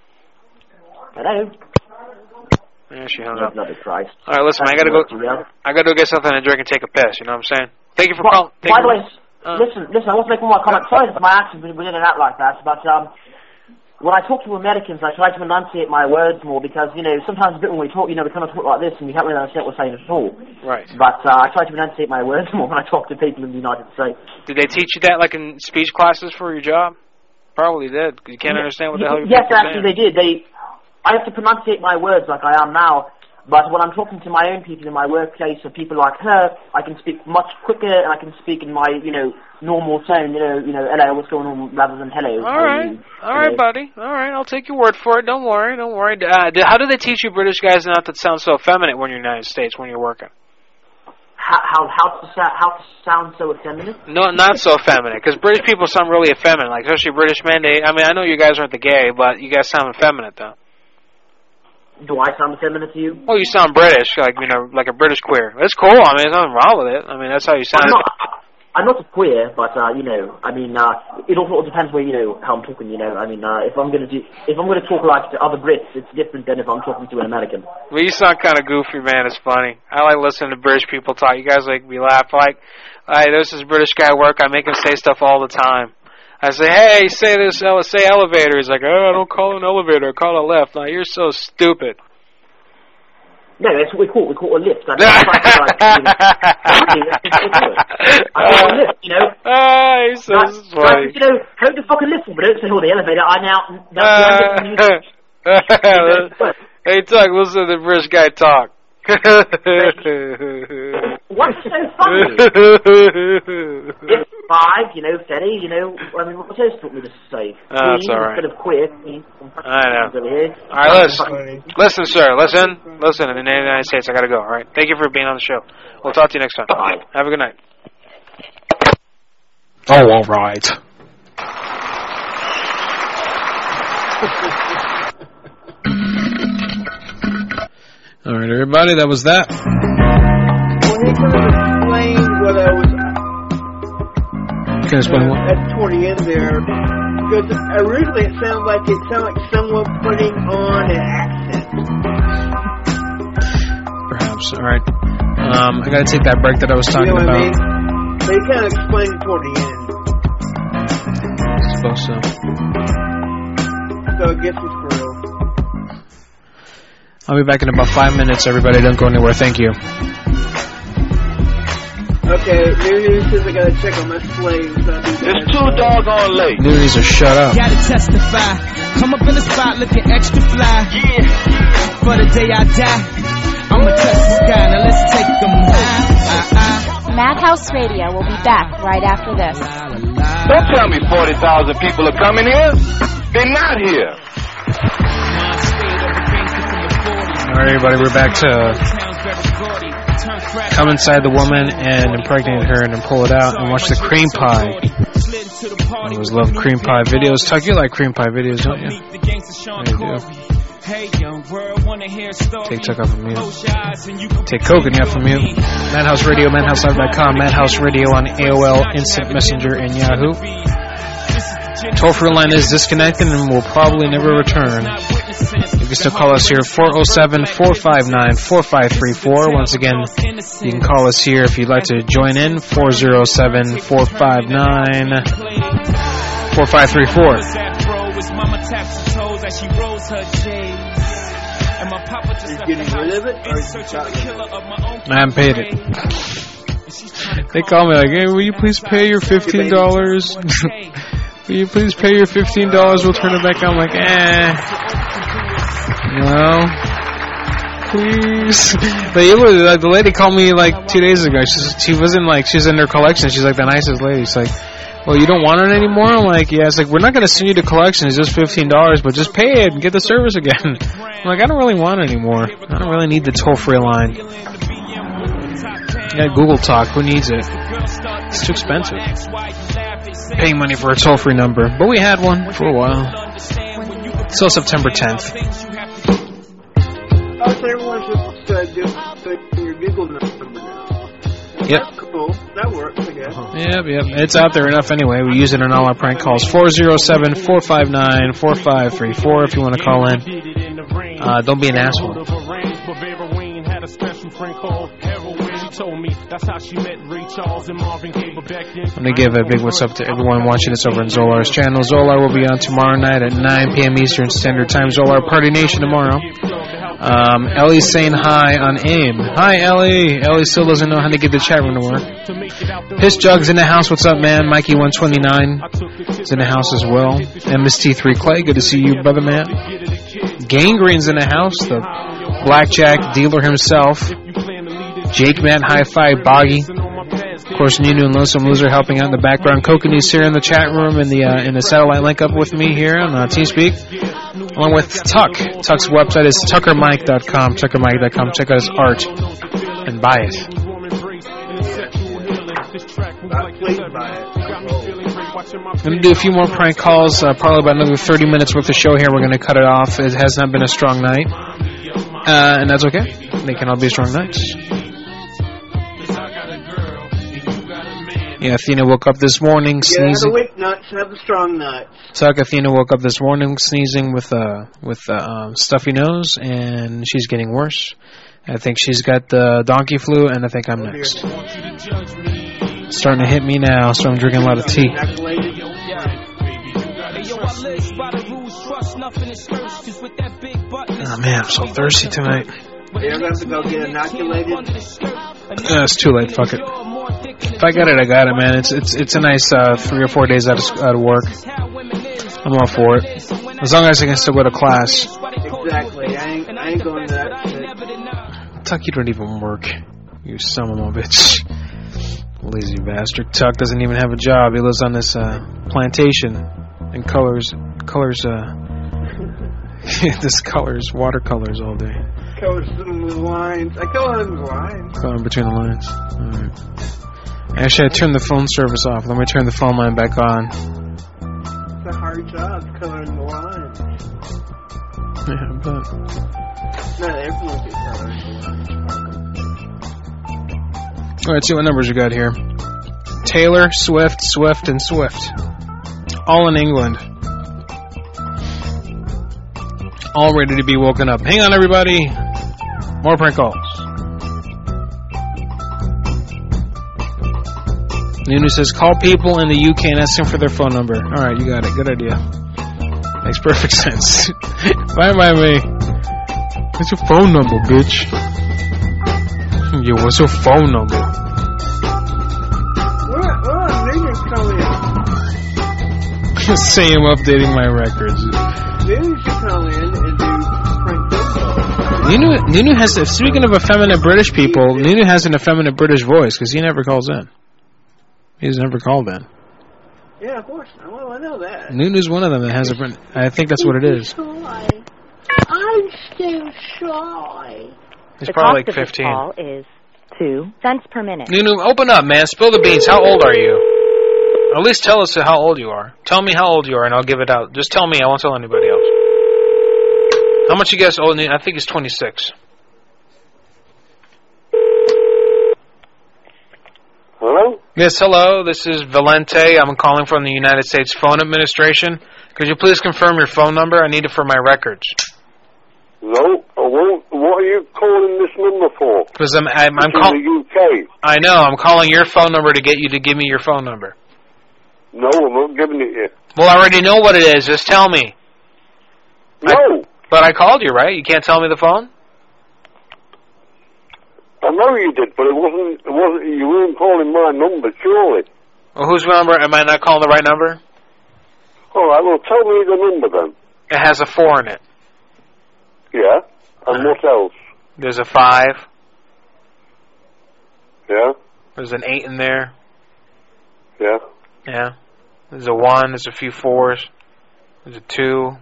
Hello. Yeah, she hung up. Bloody Christ. All right, listen, I gotta go get something to drink and take a piss. You know what I'm saying? Thank you for calling. By the way, listen. I want to make one more comment. Sorry if my accent was in and out like that, but when I talk to Americans, I try to enunciate my words more because, sometimes a bit when we talk, we kind of talk like this and you can't really understand what we're saying at all. Right. But I try to enunciate my words more when I talk to people in the United States. Did they teach you that, like, in speech classes for your job? Probably did. You can't understand what the hell you're saying. Yes, actually they did. I have to pronunciate my words like I am now. But when I'm talking to my own people in my workplace or people like her, I can speak much quicker and I can speak in my, normal tone, hello, what's going on, rather than hello. All right, buddy. All right, I'll take your word for it. Don't worry. How do they teach you British guys not to sound so effeminate when you're in the United States, when you're working? How to sound so effeminate? No, not so effeminate, because British people sound really effeminate, like especially British men. I know you guys aren't the gay, but you guys sound effeminate, though. Do I sound effeminate to you? Well, you sound British, like a British queer. That's cool. I mean, there's nothing wrong with it. I mean, that's how you sound. I'm not a queer, but it also depends where how I'm talking. If I'm going to talk like to other Brits, it's different than if I'm talking to an American. Well, you sound kind of goofy, man. It's funny. I like listening to British people talk. You guys make me laugh. Like, hey, this is British guy work. I make him say stuff all the time. I say, hey, say this, say elevator. He's like, oh, I don't call it an elevator, I call it a lift. Now, you're so stupid. No, that's what we call a lift. I call it a lift, he's so funny. Hold the fucking lift, but don't say, the elevator, I now... Hey, Doug, listen to the British guy talk. What's so funny? It's 5, Fetty, what else taught me to say? That's alright. Instead of queer. I know. Alright, listen, sir, listen, in the United States, I gotta go, alright? Thank you for being on the show. We'll talk to you next time. Bye. Have a good night. Oh, alright. Alright, everybody, that was that. Well, he could have explained what I was at toward the end there, because originally it sounded like someone putting on an accent. Perhaps, alright. I gotta take that break that I was talking about. I mean? They kind of explained it toward the end. I suppose so. So I guess it's for real. I'll be back in about 5 minutes, everybody. Don't go anywhere. Thank you. Okay, Nudie says I gotta check on my slaves. It's too doggone late. Nudies are shut up. Gotta testify. Come up in the spot looking extra fly. Yeah. For the day I die, I'ma touch the sky. Now let's take them high. Madhouse Radio will be back right after this. Don't tell me 40,000 people are coming here. They're not here. Alright, everybody, we're back to come inside the woman and impregnate her and then pull it out and watch the cream pie. I always love cream pie videos. Tuck, you like cream pie videos, don't you? Yeah, you do. Take Tuck off of mute. Take Kogan off of mute. Madhouse Radio, MadhouseLive.com, Madhouse Radio on AOL, Instant Messenger, and Yahoo. Toll-free line is disconnected and will probably never return. You can still call us here, 407-459-4534. Once again, you can call us here if you'd like to join in, 407-459-4534. I haven't paid it. They call me like, hey, will you please pay your $15? Will you please pay your $15? We'll turn it back on. I'm like, no. Please. The lady called me like 2 days ago. She wasn't like, she's in her collection. She's like the nicest lady. She's like, well, you don't want it anymore? I'm like, yeah. It's like, we're not going to send you to collection. It's just $15, but just pay it and get the service again. I'm like, I don't really want it anymore. I don't really need the toll-free line. You got Google Talk. Who needs it? It's too expensive. Paying money for a toll-free number. But we had one for a while. Till September 10th. Oh, so everyone's just put your Google number now. Yep. That's cool. That works, I guess. Yep. It's out there enough anyway. We use it in all our prank calls. 407-459-4534 if you want to call in. Don't be an asshole. I'm going to give a big what's up to everyone watching us over on Zolar's channel. Zolar will be on tomorrow night at 9 p.m. Eastern Standard Time. Zolar Party Nation tomorrow. Ellie's saying hi on AIM. Hi, Ellie. Ellie still doesn't know how to get the chat room to work. Piss Jug's in the house. What's up, man? Mikey129 is in the house as well. MST3 Clay, good to see you, brother man. Gangrene's in the house. The blackjack dealer himself. Jake Matt, High Five, Boggy. Of course, Nunu and Lonesome Loser helping out in the background. Kokanese here in the chat room in the satellite link up with me here on TeamSpeak. Along with Tuck. Tuck's website is tuckermike.com. Tuckermike.com. Check out his art and buy it. I'm going to do a few more prank calls. Probably about another 30 minutes worth of show here. We're going to cut it off. It has not been a strong night. And that's okay. They can all be strong nights. Yeah, Athena woke up this morning sneezing. Yeah, the weak nuts have the strong nuts. Tuck, Athena woke up this morning sneezing with stuffy nose, and she's getting worse. I think she's got the donkey flu, and I think I'm next. It's starting to hit me now, so I'm drinking a lot of tea. Oh man, I'm so thirsty tonight. You're going to have to go get inoculated? It's too late, fuck it. If I got it, I got it, man. It's a nice 3 or 4 days out of work. I'm all for it. As long as I can still go to class. Exactly. I ain't going to that shit. Tuck, you don't even work. You son of a bitch. Lazy bastard. Tuck doesn't even have a job. He lives on this plantation and colors this colors watercolors all day. Colors in the lines. I color in the lines. Coloring between the lines. Alright. Actually, I turned the phone service off. Let me turn the phone line back on. It's a hard job coloring the lines. Yeah, but not everyone can color the lines. Alright, see what numbers you got here. Taylor, Swift, and Swift. All in England. All ready to be woken up. Hang on, everybody. More prank calls. Nunu says, call people in the UK and ask them for their phone number. Alright, you got it. Good idea. Makes perfect sense. Bye, me. What's your phone number, bitch? Yo, what's your phone number? What Nunu's calling in? Say I'm updating my records. Nunu should call in and do prank calls. Nunu has, speaking of effeminate British people, Nunu has an effeminate British voice because he never calls in. He's never called in. Yeah, of course. Well, I know that. Nunu's one of them that has a... I think that's what it is. I'm still shy. He's probably like 15. The call is 2 cents per minute. Nunu, open up, man. Spill the beans. How old are you? Or at least tell us how old you are. Tell me how old you are, and I'll give it out. Just tell me. I won't tell anybody else. How much you guess old? I think he's 26. Hello? Yes, hello. This is Valente. I'm calling from the United States Phone Administration. Could you please confirm your phone number? I need it for my records. No, I won't. What are you calling this number for? Because I'm calling the UK. I know. I'm calling your phone number to get you to give me your phone number. No, I'm not giving it you. Well, I already know what it is. Just tell me. No. But I called you, right? You can't tell me the phone? I know you did, but it wasn't. You weren't calling my number, surely. Well, whose number? Am I not calling the right number? All right, well, tell me the number then. It has a 4 in it. Yeah? And what else? There's a 5. Yeah? There's an 8 in there. Yeah? Yeah. There's a 1. There's a few 4s. There's a 2.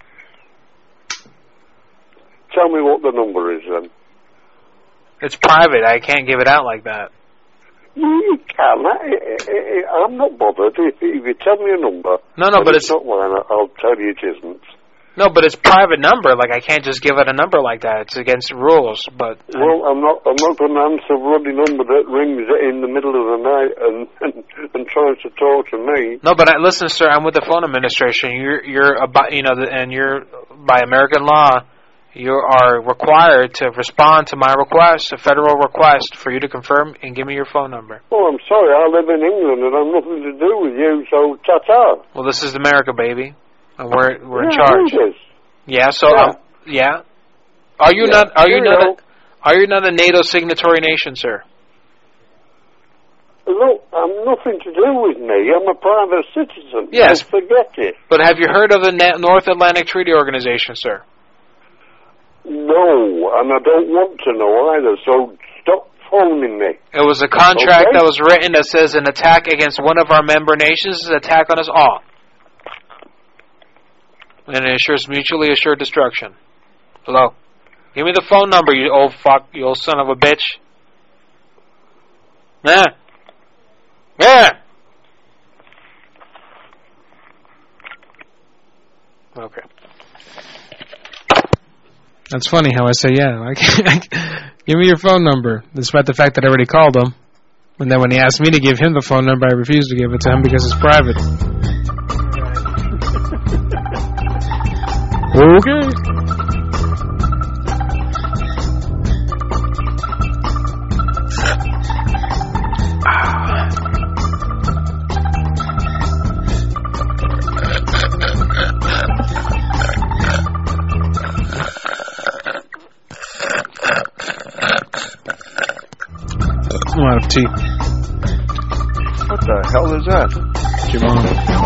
Tell me what the number is then. It's private. I can't give it out like that. You can. I'm not bothered. If you tell me a number. No, but it's not one. I'll tell you it isn't. No, but it's private number. Like, I can't just give it a number like that. It's against the rules. But well, I'm not going to answer a bloody number that rings in the middle of the night and tries to talk to me. No, but listen, sir. I'm with the phone administration. You're about, and you're by American law. You are required to respond to my request, a federal request, for you to confirm and give me your phone number. Oh, I'm sorry. I live in England and I've nothing to do with you, so ta-ta. Well, this is America, baby. And we're in charge. Who is this? Yeah, so yeah. Are you not a NATO signatory nation, sir? Look, I'm nothing to do with me. I'm a private citizen. Yes. Don't forget it. But have you heard of the North Atlantic Treaty Organization, sir? No, and I don't want to know either, so stop phoning me. It was a contract that was written that says an attack against one of our member nations is an attack on us all. And it ensures mutually assured destruction. Hello? Give me the phone number, you old fuck, you old son of a bitch. Yeah. Yeah. Okay. That's funny how I say yeah. Give me your phone number, despite the fact that I already called him. And then when he asked me to give him the phone number, I refused to give it to him because it's private. Okay. I'm out of tea. What the hell is that? Jamal.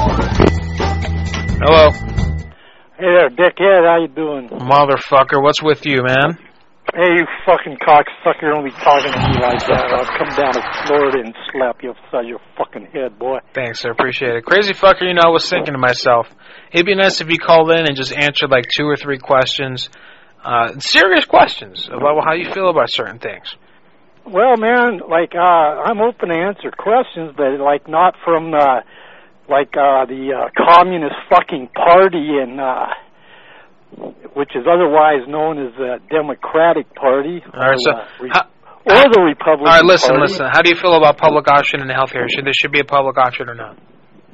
Hello. Hey there, dickhead. How you doing? Motherfucker, what's with you, man? Hey, you fucking cocksucker. Don't be talking to me like that. I'll come down to Florida and slap you upside your fucking head, boy. Thanks, I appreciate it. Crazy fucker, I was thinking to myself, it'd be nice if you called in and just answered like 2 or 3 questions, serious questions about how you feel about certain things. Well, man, I'm open to answer questions, but not from the Communist fucking Party and which is otherwise known as the Democratic Party, or the Republican Party. All right, listen. How do you feel about public option in healthcare? There should be a public option or not?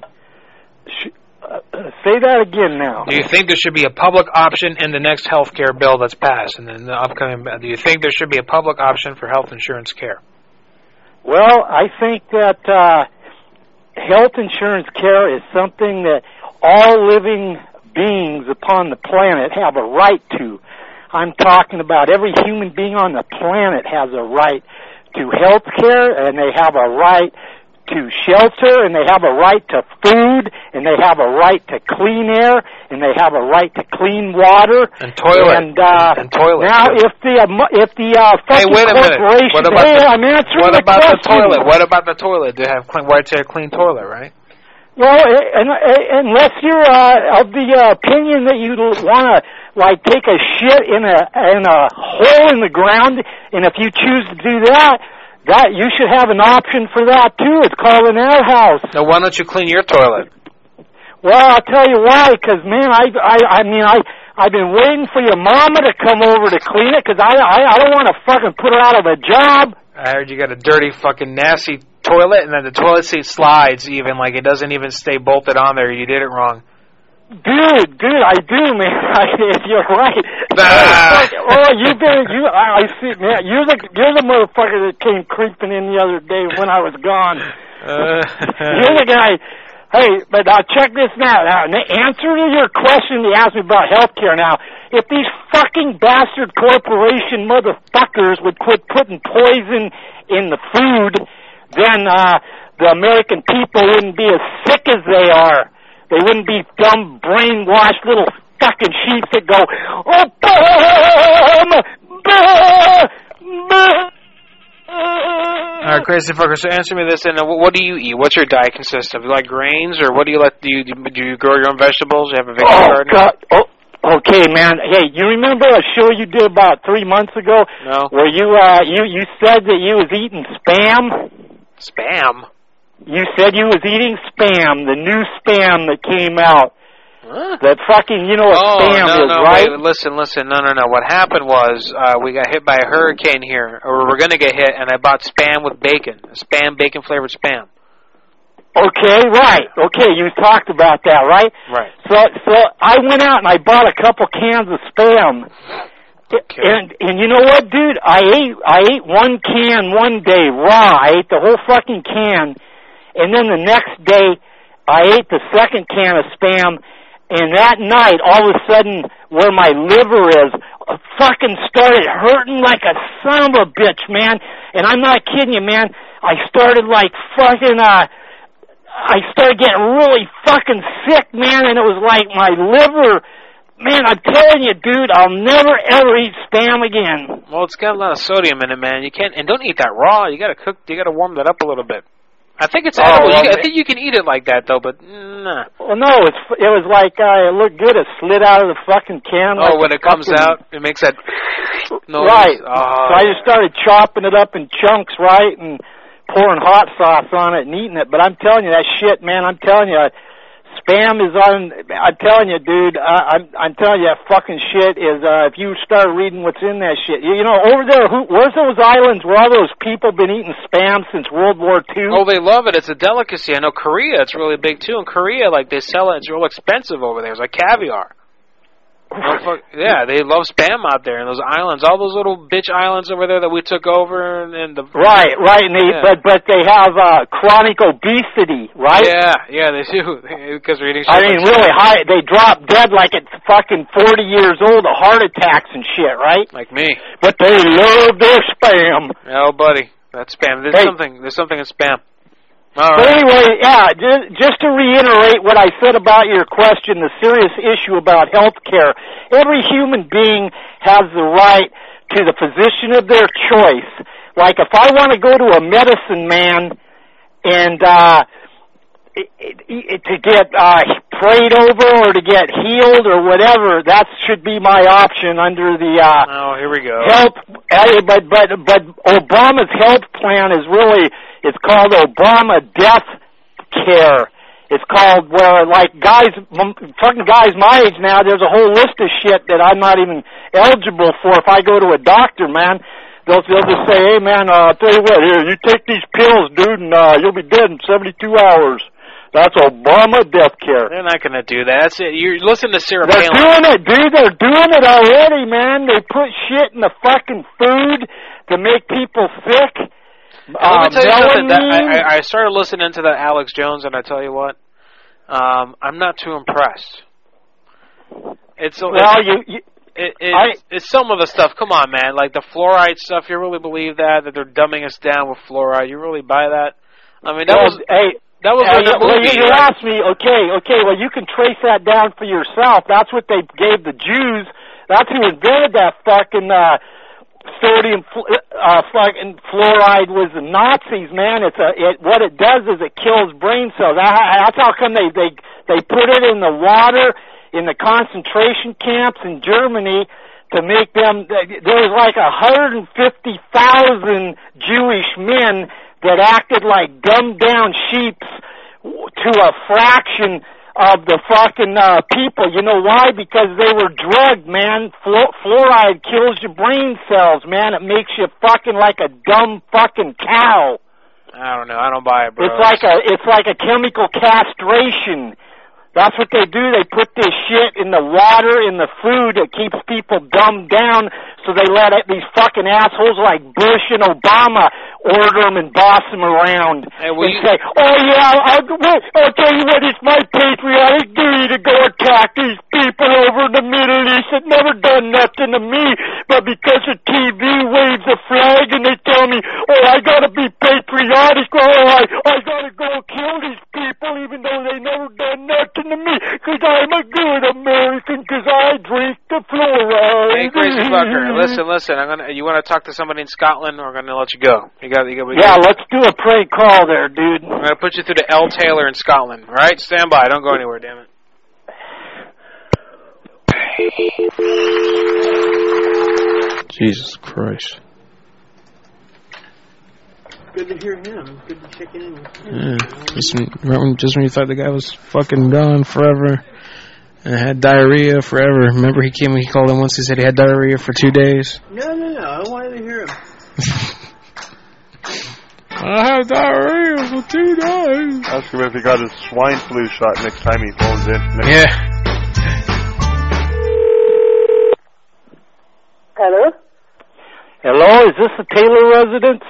Say that again now. Do you think there should be a public option in the next health care bill that's passed and then the upcoming bill? Do you think there should be a public option for health insurance care? Well, I think that health insurance care is something that all living beings upon the planet have a right to. I'm talking about every human being on the planet has a right to health care, and they have a right to shelter, and they have a right to food, and they have a right to clean air, and they have a right to clean water and toilet. And toilet. Now, if the fucking wait a minute. I'm answering the question. What about the toilet? Do they have right to a clean toilet, right? Well, unless you're of the opinion that you want to take a shit in a hole in the ground, and if you choose to do that you should have an option for that too. It's called an outhouse. Now, why don't you clean your toilet? Well, I'll tell you why. Because man, I've been waiting for your mama to come over to clean it. Because I don't want to fucking put her out of a job. I heard you got a dirty fucking nasty toilet, and then the toilet seat slides even, like it doesn't even stay bolted on there. You did it wrong. Dude, I do, man. You're right. I see, man. You're the motherfucker that came creeping in the other day when I was gone. You're the guy. Hey, but check this now. Now, in the answer to your question you asked me about healthcare now, if these fucking bastard corporation motherfuckers would quit putting poison in the food, then the American people wouldn't be as sick as they are. They wouldn't be dumb, brainwashed little fucking sheep that go, Obama! All right, crazy fucker. So answer me this: and what do you eat? What's your diet consist of? You like grains, or what do you like? Do you grow your own vegetables? You have a vegetable garden? God. Okay, man. Hey, you remember a show you did about 3 months ago? No. Where you said that you was eating Spam? Spam? You said you was eating Spam, the new Spam that came out. What? That fucking, you know what Spam is, right? Wait, listen. No. What happened was, we got hit by a hurricane here, or we're gonna get hit, and I bought Spam with bacon. Spam, bacon-flavored Spam. Okay, right. Okay, you talked about that, right? Right. So I went out and I bought a couple cans of Spam. Okay. And you know what, dude? I ate one can one day raw. I ate the whole fucking can, and then the next day I ate the second can of Spam. And that night, all of a sudden, where my liver is, fucking started hurting like a son of a bitch, man. And I'm not kidding you, man. I started like fucking, I started getting really fucking sick, man. And it was like my liver, man, I'm telling you, dude, I'll never ever eat Spam again. Well, it's got a lot of sodium in it, man. You can't, and don't eat that raw. You gotta warm that up a little bit. I think it's edible. I think you can eat it like that, though, but nah. Well, no, it was like it looked good. It slid out of the fucking can. Oh, when it comes out, it makes that noise. Right. Oh, so I just started chopping it up in chunks, right, and pouring hot sauce on it and eating it. But I'm telling you, that shit, man, I'm telling you, Spam is on. I'm telling you, dude. I'm telling you, that fucking shit is. If you start reading what's in that shit, you know, over there, where's those islands where all those people been eating Spam since World War II? Oh, they love it. It's a delicacy. I know Korea. It's really big too. In Korea, like they sell it. It's real expensive over there. It's like caviar. Yeah, they love Spam out there in those islands. All those little bitch islands over there that we took over, and the right. And they, but they have chronic obesity, right? Yeah, they do because we're eating. I mean, really high. They drop dead like at fucking 40 years old of heart attacks and shit, right? Like me. But they love their Spam. Oh, buddy, that's Spam. There's something in Spam. All right. So anyway, yeah, just to reiterate what I said about your question, the serious issue about health care, every human being has the right to the physician of their choice. Like if I want to go to a medicine man and to get prayed over or to get healed or whatever, that should be my option under the here we go. Health. But Obama's health plan is really. It's called Obama Death Care. It's called where, like, fucking guys my age now, there's a whole list of shit that I'm not even eligible for if I go to a doctor, man. They'll just say, hey, man, I'll tell you what, here, you take these pills, dude, and you'll be dead in 72 hours. That's Obama Death Care. They're not going to do that. That's it. You listen to Sarah Palin. They're doing it, dude. They're doing it already, man. They put shit in the fucking food to make people sick. Let me tell you something. I started listening to that Alex Jones, and I tell you what, I'm not too impressed. It's some of the stuff. Come on, man. Like the fluoride stuff. You really believe that they're dumbing us down with fluoride? You really buy that? I mean, that was movie. You asked me. Okay. Well, you can trace that down for yourself. That's what they gave the Jews. That's who invented that fucking. Sodium fucking fluoride was the Nazis, man. What it does is it kills brain cells. That's how come they put it in the water in the concentration camps in Germany to make them. There was like 150,000 Jewish men that acted like dumbed down sheeps to a fraction of the fucking people. You know why? Because they were drugged, man. Fluoride kills your brain cells, man. It makes you fucking like a dumb fucking cow. I don't know. I don't buy it, bro. It's like a chemical castration. That's what they do. They put this shit in the water, in the food that keeps people dumbed down, so they let these fucking assholes like Bush and Obama order them and boss them around and say, oh yeah, I'll tell you what, it's my patriotic duty to go attack these people over in the Middle East that never done nothing to me, but because the TV waves a flag and they tell me, oh, I gotta be patriotic, oh, I gotta go kill these people even though they never done nothing to me. Listen. You want to talk to somebody in Scotland, or I'm gonna let you go. Let's do a prank call there, dude. I'm gonna put you through to L. Taylor in Scotland. All right, stand by. Don't go anywhere, damn it. Jesus Christ. Good to hear him. Good to check in. Just when you thought the guy was fucking gone forever and had diarrhea forever. Remember he called in once, he said he had diarrhea for 2 days? No. I wanted to hear him. I had diarrhea for 2 days. Ask him if he got his swine flu shot next time he phones in. Yeah. Hello? Hello, is this the Taylor residence?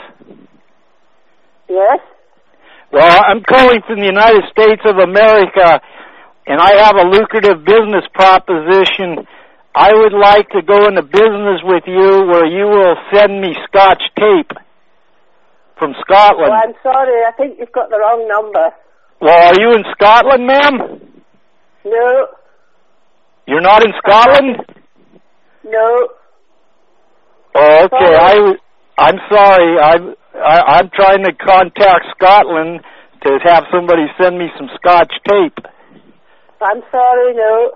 Yes? Well, I'm calling from the United States of America, and I have a lucrative business proposition. I would like to go into business with you where you will send me Scotch tape from Scotland. Well, I'm sorry, I think you've got the wrong number. Well, are you in Scotland, ma'am? No. You're not in Scotland? No. Oh, okay. I'm sorry. I'm trying to contact Scotland to have somebody send me some Scotch tape. I'm sorry, no.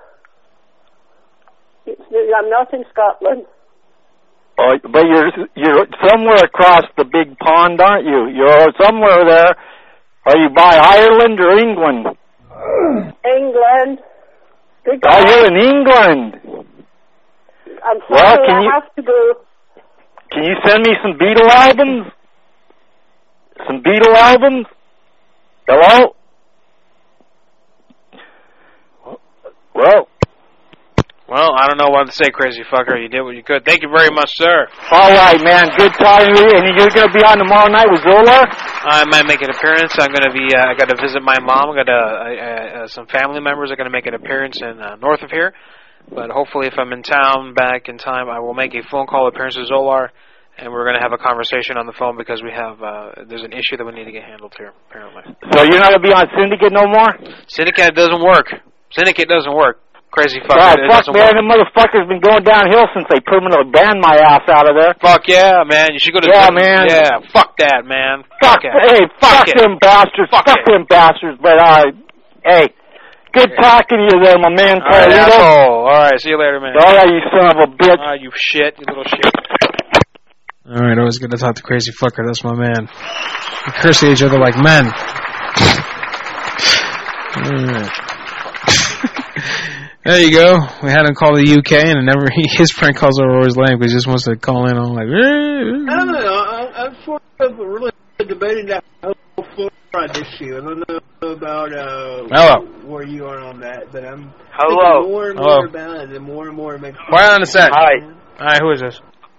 I'm not in Scotland. Oh, but you're somewhere across the big pond, aren't you? You're somewhere there. Are you by Ireland or England? England. Oh, you're in England. I'm sorry, I have to go. Can you send me some Beatle albums? Some Beatle albums? Hello? Well, I don't know what to say, crazy fucker. You did what you could. Thank you very much, sir. All right, man. Good talking to you. And you're going to be on tomorrow night with Zolar? I might make an appearance. I'm going to be. I got to visit my mom. I got some family members are going to make an appearance in north of here. But hopefully, if I'm in town back in time, I will make a phone call appearance to Zolar, and we're going to have a conversation on the phone because we have there's an issue that we need to get handled here, apparently. So you're not going to be on Syndicate no more? Syndicate doesn't work. Crazy fucker. God, fuck, man, the motherfucker's been going downhill since they permanently banned my ass out of there. Fuck yeah, man. You should go to... Yeah, man. Yeah, fuck that, man. Fuck them bastards. Fuck them bastards. But, hey, good talking to you there, my man. All right, see you later, man. All right, you son of a bitch. You shit, you little shit. All right, always good to talk to crazy fucker. That's my man. We curse at each other like men. All right. There you go. We had him call the UK, and his prank calls are always lame because he just wants to call in on like. I don't know. I'm sort of really debating that whole fluoride issue. I don't know about where you are on that, but I'm thinking more and more about it, and more it makes sense. Why on the set? Hi, who is this?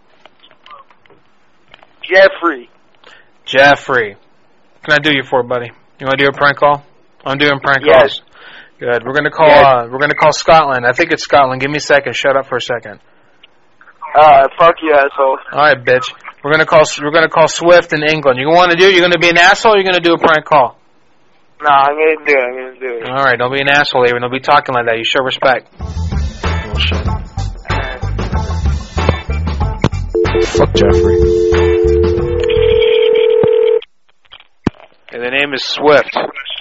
Jeffrey. Jeffrey. What can I do you for, buddy? You want to do a prank call? I'm doing prank calls. Good. We're gonna call. We're gonna call Scotland. I think it's Scotland. Give me a second. Shut up for a second. Fuck you, asshole. All right, bitch. We're gonna call Swift in England. You want to do? You're gonna be an asshole. Or you're gonna do a prank call. No, I'm gonna do it. All right. Don't be an asshole, Aaron. Don't be talking like that. You show respect. Bullshit. Fuck Jeffrey. Okay, the name is Swift.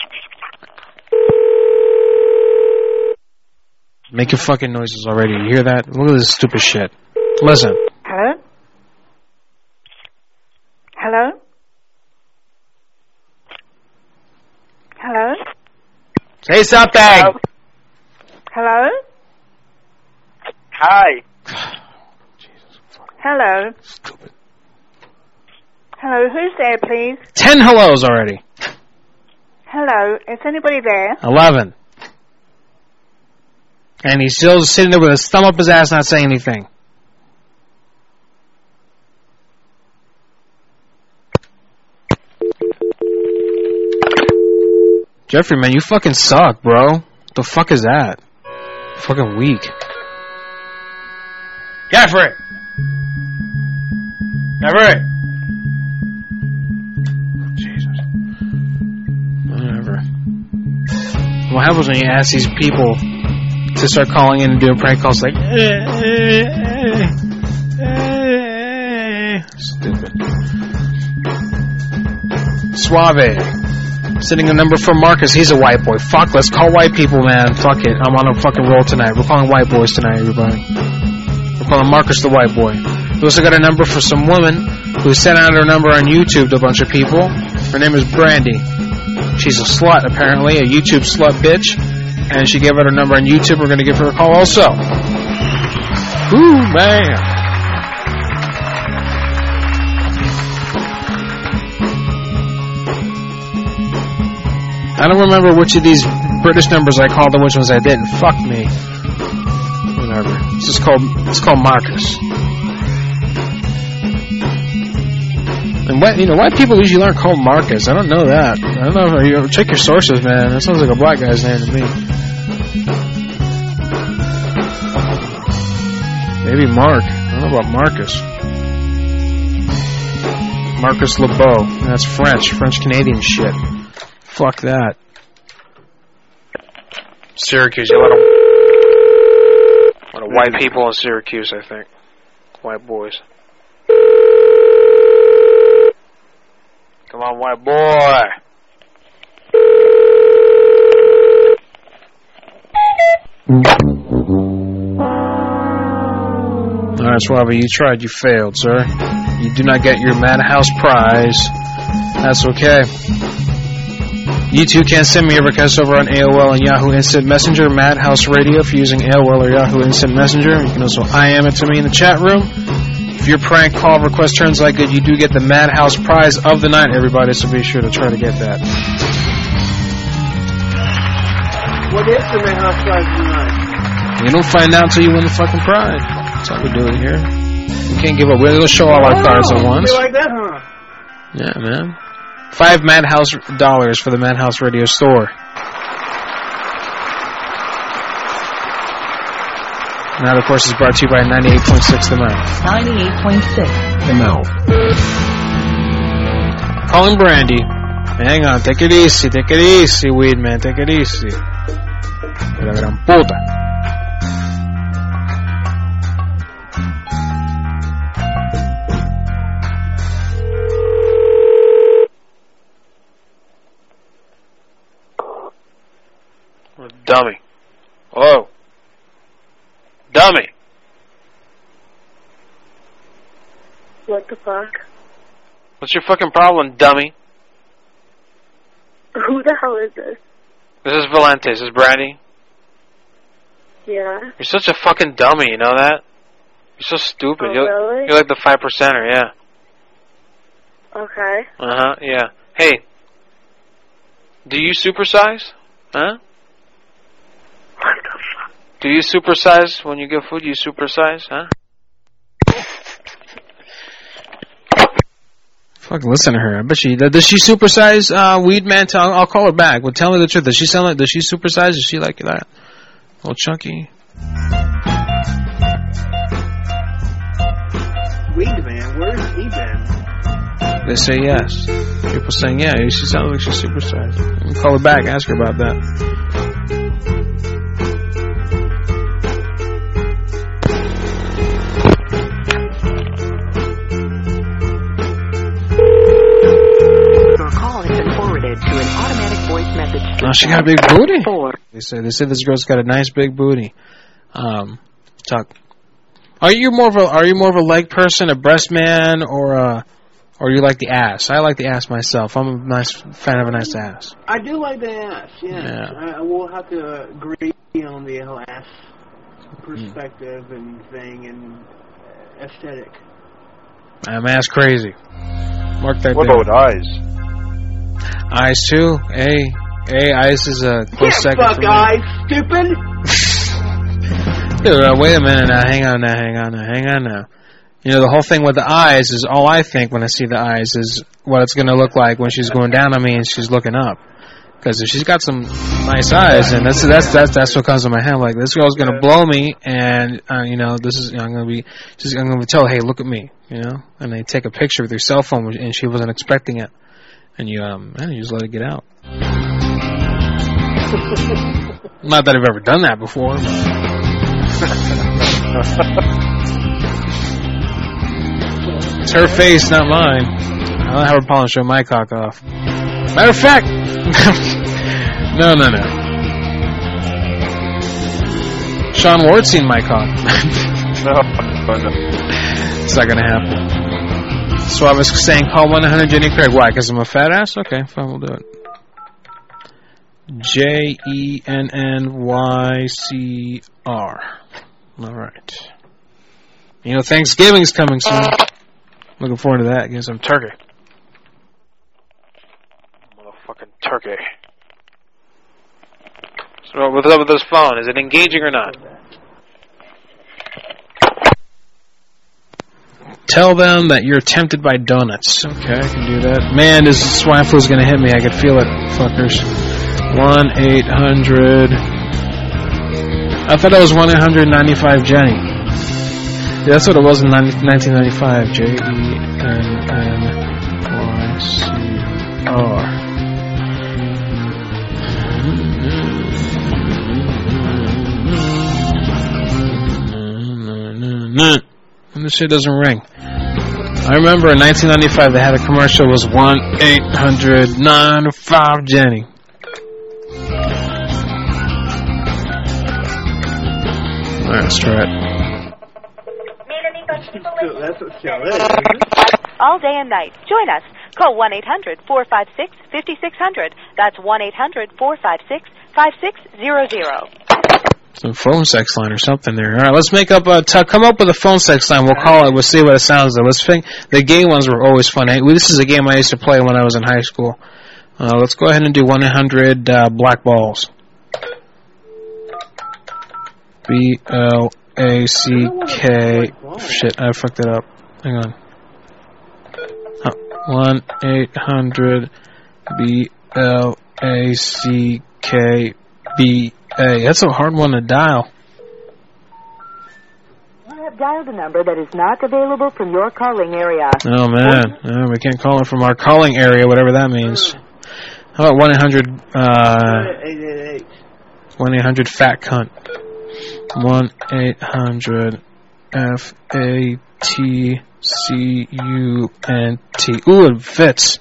Make your fucking noises already. You hear that? Look at this stupid shit. Listen. Hello? Hello? Hello? Say something! Hello? Hi. Hello? Stupid. Hello, who's there, please? 10 hellos already. Hello, is anybody there? 11. And he's still sitting there with his thumb up his ass, not saying anything. Jeffrey, man, you fucking suck, bro. What the fuck is that? Fucking weak. Jeffrey! Jesus. Whatever. What happens when you ask these people to start calling in and doing prank calls like Suave. Sending a number for Marcus. He's a white boy. Fuck, let's call white people, man. Fuck it. I'm on a fucking roll tonight. We're calling white boys tonight, everybody. We're calling Marcus the white boy. We also got a number for some woman who sent out her number on YouTube to a bunch of people. Her name is Brandy. She's a slut, apparently. A YouTube slut bitch. And she gave out her number on YouTube. We're going to give her a call also. Ooh, man. I don't remember which of these British numbers I called and which ones I didn't. Fuck me. Whatever. It's called Marcus. And white people usually aren't called Marcus. I don't know that. I don't know. Check your sources, man. That sounds like a black guy's name to me. Maybe Mark. I don't know about Marcus. Marcus LeBeau. That's French Canadian shit. Fuck that. Syracuse. A lot of white people in Syracuse, I think. White boys. Come on, white boy. Alright, Suave, you tried, you failed, sir. You do not get your Madhouse prize. That's okay. You too can send me your requests over on AOL and Yahoo Instant Messenger, Madhouse Radio, if you're using AOL or Yahoo Instant Messenger. You can also IM it to me in the chat room. If your prank call request turns out good, you do get the Madhouse prize of the night, everybody, so be sure to try to get that. What is the Madhouse prize of the night? You don't find out until you win the fucking prize. That's how we do it here. We can't give up. We'll show all our cards at once. You like that, huh? Yeah, man. $5 Madhouse dollars for the Madhouse Radio store. And that, of course, is brought to you by 98.6 The Mouth. 98.6 The Mouth. Calling Brandy. Hang on, take it easy, weed man, take it easy. La gran puta. Dummy. Whoa. Dummy. What the fuck? What's your fucking problem, dummy? Who the hell is this? This is Valente. This is Brandy. Yeah. You're such a fucking dummy, you know that? You're so stupid. Oh, really? You're like the 5%er, yeah. Okay. Uh-huh, yeah. Hey. Do you supersize? Huh? What the fuck? Do you supersize when you get food? You supersize, huh? Fuck, listen to her. I bet she does. She supersize weed man? I'll call her back. Well, tell me the truth. Does she sound like? Does she supersize? Is she like that? Little chunky. Weed man, where's he been? They say yes. People saying yeah. She sounds like she's supersized. Call her back. Ask her about that. Oh, she got a big booty. They say this girl's got a nice big booty. Talk. Are you more of a leg person, a breast man, or you like the ass? I like the ass myself. I'm a nice fan of a nice ass. I do like the ass. Yeah. I will have to agree on the whole ass perspective and thing and aesthetic. I'm ass crazy. Mark that. What down. about eyes? Eyes too. Eyes is a close second for me. Eyes, stupid. Dude, wait a minute now. Hang on now. You know, the whole thing with the eyes is all I think when I see the eyes is what it's going to look like when she's going down on me and she's looking up. Because if she's got some nice eyes, and that's what comes to my head. Like, this girl's going to blow me, and I'm going to be told, hey, look at me, you know. And they take a picture with your cell phone, and she wasn't expecting it, and you just let it get out. Not that I've ever done that before. It's her face, not mine. I'll have Paula show my cock off. Matter of fact, no. Sean Ward's seen my cock. No. It's not gonna happen. Suave is saying call 1-800 Jenny Craig. Why? Because I'm a fat ass? Okay, fine, we'll do it. JENNYCR. Alright. You know, Thanksgiving's coming soon. Looking forward to that. Get some turkey. Motherfucking turkey. So what's up with this phone? Is it engaging or not? Tell them that you're tempted by donuts. Okay, I can do that. Man, this swine flu's gonna hit me. I can feel it, fuckers. 1-800. I thought it was 1-800-95 Jenny. Yeah, that's what it was in 1995. JENNYCR. And this shit doesn't ring. I remember in 1995 they had a commercial. It was 1-800-95 Jenny. Alright, let's try it. All day and night. Join us. Call 1-800-456-5600. That's 1-800-456-5600. Some phone sex line or something there. All right, let's make up come up with a phone sex line. We'll call it. We'll see what it sounds like. Let's think. The gay ones were always fun. This is a game I used to play when I was in high school. Let's go ahead and do 1-800 black balls. BLACK. Shit, I fucked it up. Hang on. 1-800 BLACK. That's a hard one to dial. You have dialed a number that is not available from your calling area. Oh, man. We can't call it from our calling area, whatever that means. How about 1-800... 1-800 fat cunt. 1-800-FATCUNT. Ooh, it fits.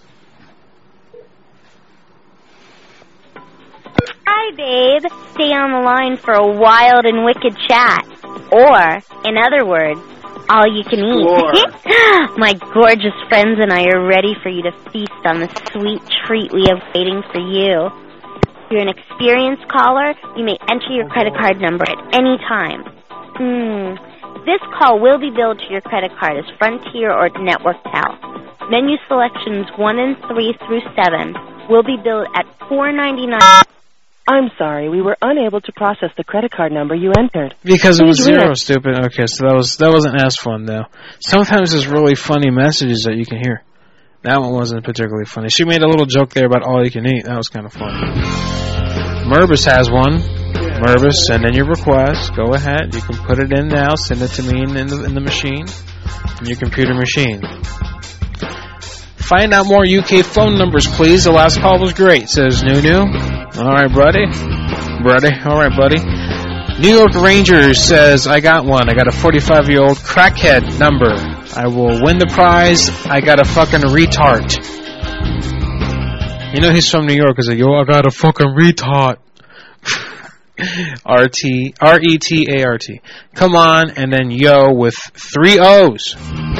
Hi, babe. Stay on the line for a wild and wicked chat. Or, in other words, all you can eat. My gorgeous friends and I are ready for you to feast on the sweet treat we have waiting for you. If you're an experienced caller, you may enter your credit card number at any time. This call will be billed to your credit card as Frontier or Network Tel. Menu selections 1 and 3 through 7 will be billed at $4.99. I'm sorry, we were unable to process the credit card number you entered. Because it was zero, stupid. Okay, so that wasn't as fun, though. Sometimes there's really funny messages that you can hear. That one wasn't particularly funny. She made a little joke there about all you can eat. That was kind of funny. Mervis has one. Mervis, send in your request. Go ahead. You can put it in now. Send it to me in the machine. In your computer machine. Find out more UK phone numbers, please. The last call was great, says Nunu. All right, buddy. All right, buddy. New York Rangers says, I got one. I got a 45-year-old crackhead number. I will win the prize. I got a fucking retard. You know he's from New York. He's like, yo, I got a fucking retard. R-E-T-A-R-T. Come on, and then yo with 3 O's.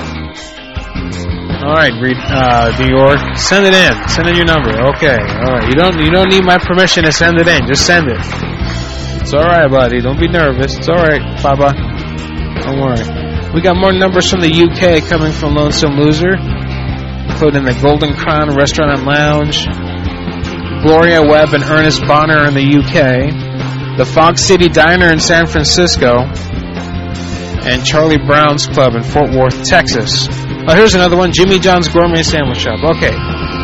All right, New York, send it in. Send in your number. Okay, all right. You don't need my permission to send it in. Just send it. It's all right, buddy. Don't be nervous. It's all right, Baba. Don't worry. We got more numbers from the UK coming from Lonesome Loser, including the Golden Crown Restaurant and Lounge, Gloria Webb and Ernest Bonner in the UK, the Fox City Diner in San Francisco, and Charlie Brown's Club in Fort Worth, Texas. Oh, here's another one. Jimmy John's Gourmet Sandwich Shop. Okay,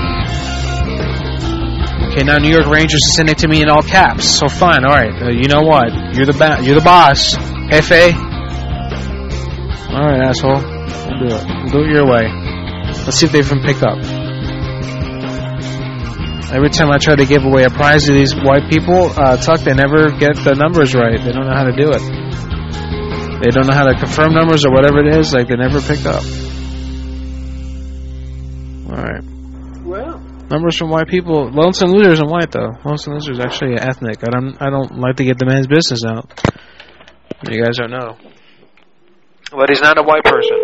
now New York Rangers is sending it to me in all caps. So fine. All right. You know what? You're the boss. Jefe. All right, asshole. We'll do it. We'll do it your way. Let's see if they even pick up. Every time I try to give away a prize to these white people, Tuck, they never get the numbers right. They don't know how to do it. They don't know how to confirm numbers or whatever it is. Like, they never pick up. All right. Well. Numbers from white people. Lonesome Loser isn't white, though. Lonesome Loser is actually ethnic. I don't like to get the man's business out. You guys don't know. But he's not a white person.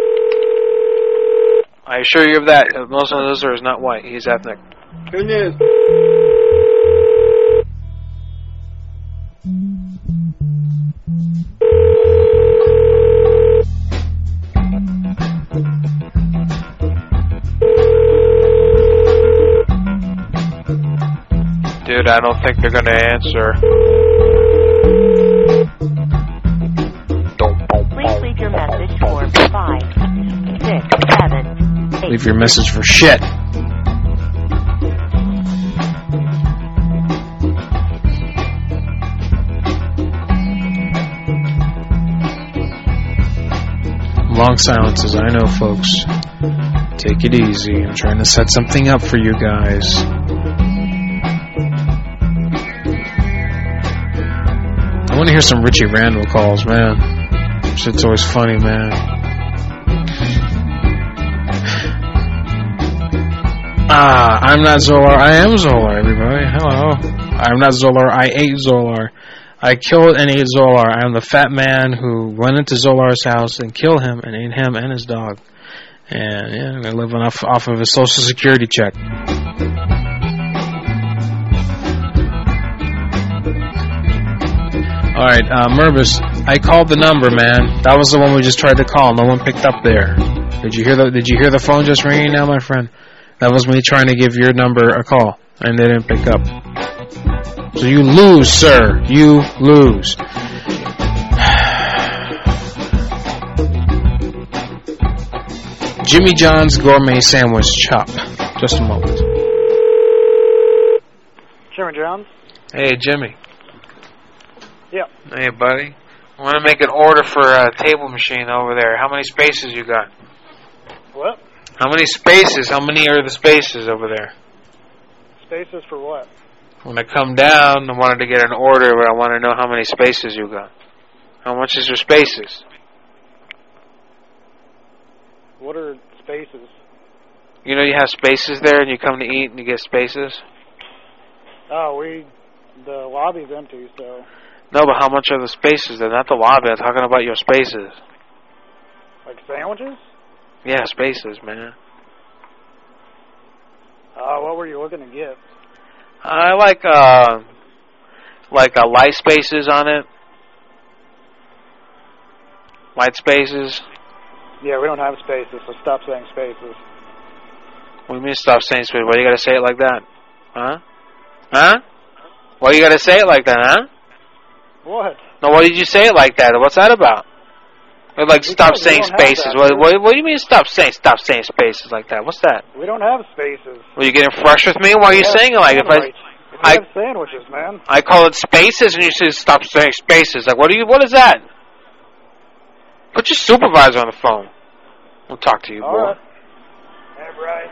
I assure you of that. Lonesome Loser is not white. He's ethnic. Good news. Dude, I don't think they're going to answer. Please leave your message for 5, 6, 7, 8. Leave your message for shit. Long silences, I know, folks. Take it easy. I'm trying to set something up for you guys. I want to hear some Richie Randall calls, man. Shit's always funny, man. I'm not Zolar. I am Zolar, everybody. Hello. I'm not Zolar. I ate Zolar. I killed and ate Zolar. I am the fat man who went into Zolar's house and killed him and ate him and his dog. And yeah, they're living off of his social security check. Alright, Mervis, I called the number, man. That was the one we just tried to call. No one picked up there. Did you hear the phone just ringing now, my friend? That was me trying to give your number a call, and they didn't pick up. So you lose, sir. You lose. Jimmy John's Gourmet Sandwich Chop. Just a moment. Jimmy John's? Hey, Jimmy. Yep. Hey, buddy. I want to make an order for a table machine over there. How many spaces you got? What? How many spaces? How many are the spaces over there? Spaces for what? When I come down, I wanted to get an order, but I want to know how many spaces you got. How much is your spaces? What are spaces? You know you have spaces there and you come to eat and you get spaces? Oh, the lobby's empty, so... No, but how much are the spaces? They're not the lobby. I'm talking about your spaces. Like sandwiches? Yeah, spaces, man. What were you looking to get? I like light spaces on it. Light spaces. Yeah, we don't have spaces, so stop saying spaces. What do you mean stop saying spaces? Why you gotta say it like that? Huh? Huh? Why you gotta say it like that, huh? What? No, why did you say it like that? What's that about? Like, stop saying spaces. What do you mean stop saying spaces like that? What's that? We don't have spaces. Were you getting fresh with me? Why are you saying it like if we have sandwiches, man. I call it spaces and you say stop saying spaces. Like, what is that? Put your supervisor on the phone. We'll talk to you, boy. All right. Hey, Brian.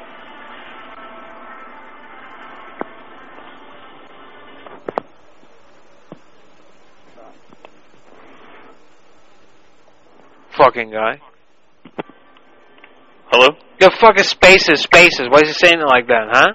Fucking guy. Hello? The fucking spaces. Why is he saying it like that, huh?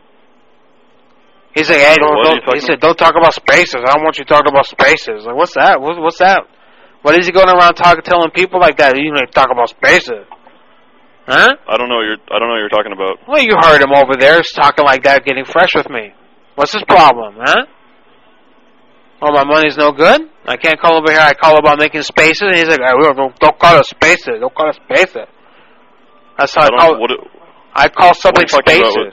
He's like, hey, don't talk about spaces. I don't want you talking about spaces. Like, what's that? What's that? What is he going around telling people like that? You talk about spaces, huh? I don't know what you're talking about. Well, you heard him over there talking like that, getting fresh with me. What's his problem, huh? Oh, my money's no good? I can't call over here. I call about making spaces, and he's like, don't call it spaces. Don't call it spaces. That's how I call something spaces.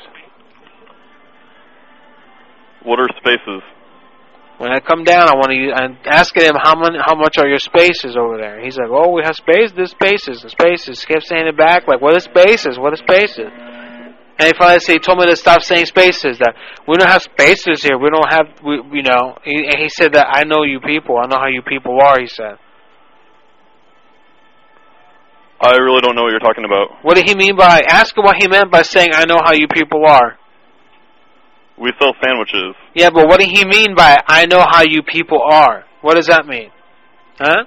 What are spaces? When I come down, I'm asking him how much are your spaces over there. He's like, oh, we have spaces. There's spaces and spaces. He kept saying it back, like, what are spaces? What are spaces? And he told me to stop saying spaces. That we don't have spaces here. We don't have, And he said that I know you people. I know how you people are. He said. I really don't know what you're talking about. What did he mean by? Ask him what he meant by saying I know how you people are. We sell sandwiches. Yeah, but what did he mean by I know how you people are? What does that mean? Huh?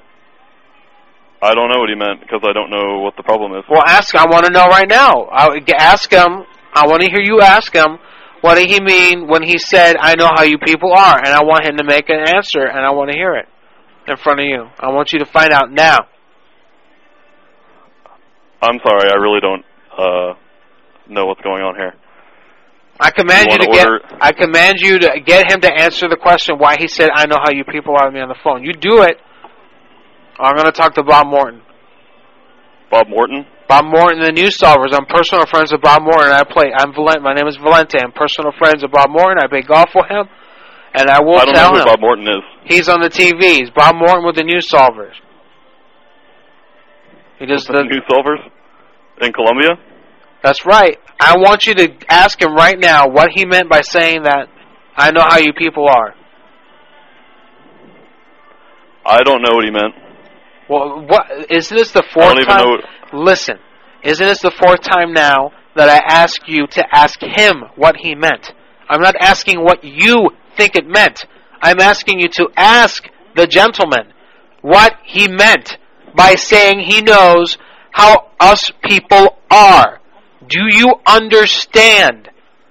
I don't know what he meant because I don't know what the problem is. Well, ask him. I want to know right now. Ask him I want to hear you ask him, what did he mean when he said, I know how you people are, and I want him to make an answer, and I want to hear it in front of you. I want you to find out now. I'm sorry, I really don't know what's going on here. I command you to get him to answer the question why he said, I know how you people are to me on the phone. You do it, or I'm going to talk to Bob Morton. Bob Morton? Bob Morton, the News Solvers. I'm personal friends with Bob Morton. My name is Valente. I'm personal friends with Bob Morton. I play golf with him, and I will tell him. I don't know who Bob Morton is. He's on the TV. He's Bob Morton with the News Solvers. He does the News Solvers in Colombia? That's right. I want you to ask him right now what he meant by saying that, I know how you people are. I don't know what he meant. Well, isn't this the fourth time? Listen, isn't this the fourth time now that I ask you to ask him what he meant? I'm not asking what you think it meant. I'm asking you to ask the gentleman what he meant by saying he knows how us people are. Do you understand?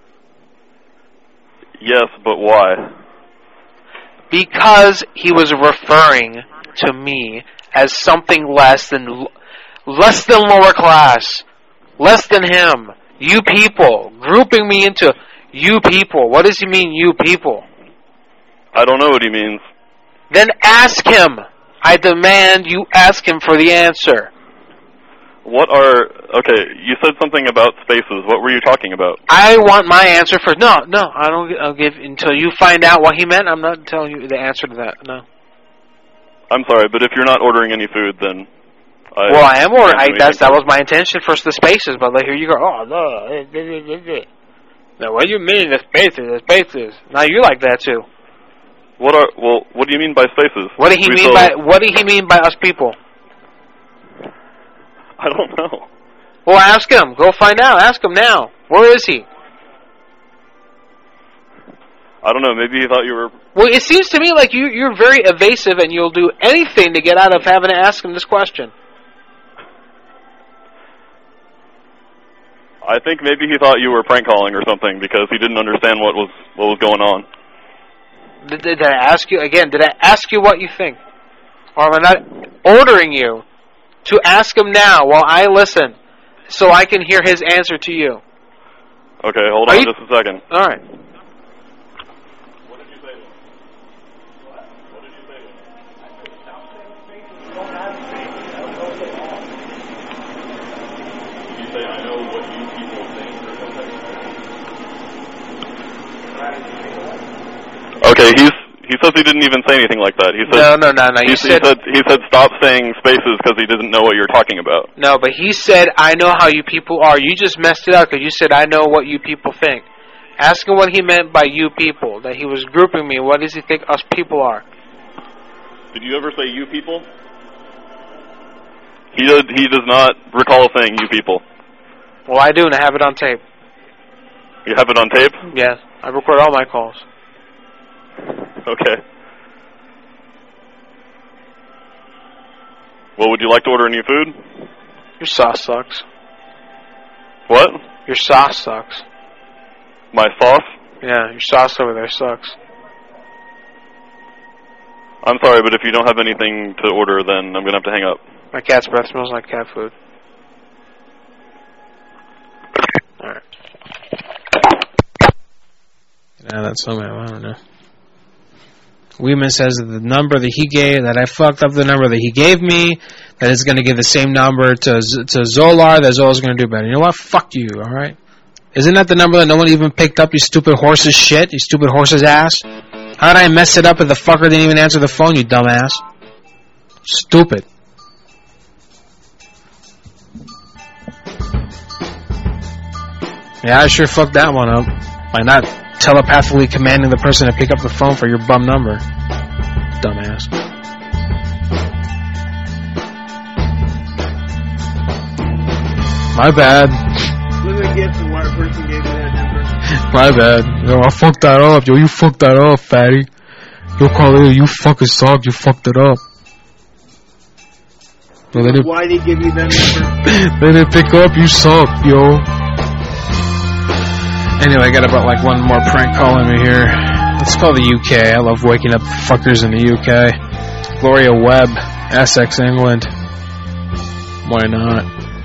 Yes, but why? Because he was referring to me as something less than lower class, less than him. You people, grouping me into you people. What does he mean, you people? I don't know what he means. Then ask him. I demand you ask him for the answer. Okay, you said something about spaces. What were you talking about? I want my answer first. No, I'll give until you find out what he meant. I'm not telling you the answer to that, no. I'm sorry, but if you're not ordering any food, then I am ordering. That was my intention for the spaces, but here you go. Oh, no. Now, what do you mean, the spaces? The spaces. Now, you like that, too. What do you mean by spaces? What did he mean by us people? I don't know. Well, ask him. Go find out. Ask him now. Where is he? I don't know. Maybe he thought you were... Well, it seems to me like you're very evasive and you'll do anything to get out of having to ask him this question. I think maybe he thought you were prank calling or something because he didn't understand what was going on. Did I ask you, again, did I ask you what you think? Or am I not ordering you to ask him now while I listen so I can hear his answer to you? Okay, hold on just a second. All right. What did you say? Did you say, I know what you people think or something? Okay, he says he didn't even say anything like that. He said, No. He said stop saying spaces because he doesn't know what you're talking about. No, but he said, I know how you people are. You just messed it up because you said, I know what you people think. Ask him what he meant by you people, that he was grouping me. What does he think us people are? Did you ever say you people? He does not recall saying you people. Well, I do, and I have it on tape. You have it on tape? Yes. I record all my calls. Okay. Well, would you like to order any food? Your sauce sucks. What? Your sauce sucks. My sauce? Yeah, your sauce over there sucks. I'm sorry, but if you don't have anything to order, then I'm going to have to hang up. My cat's breath smells like cat food. Alright. Yeah, that's something, I don't know. Weeman says that the number that he gave, that I fucked up the number that he gave me, that it's going to give the same number to Zolar, that Zolar's going to do better. You know what? Fuck you, alright? Isn't that the number that no one even picked up, you stupid horse's shit? You stupid horse's ass? How did I mess it up if the fucker didn't even answer the phone, you dumbass? Stupid. Yeah, I sure fucked that one up. By not telepathically commanding the person to pick up the phone for your bum number. Dumbass. My bad. Let me guess the white person gave me that number. My bad. Yo, I fucked that up. Yo, you fucked that up, fatty. Yo, Carlito, you fucking sucked. You fucked it up. Why did he give you that number? They didn't pick up. You suck, yo. Anyway, I got about like one more prank call in me here. Let's call the UK. I love waking up fuckers in the UK. Gloria Webb, Essex, England. Why not?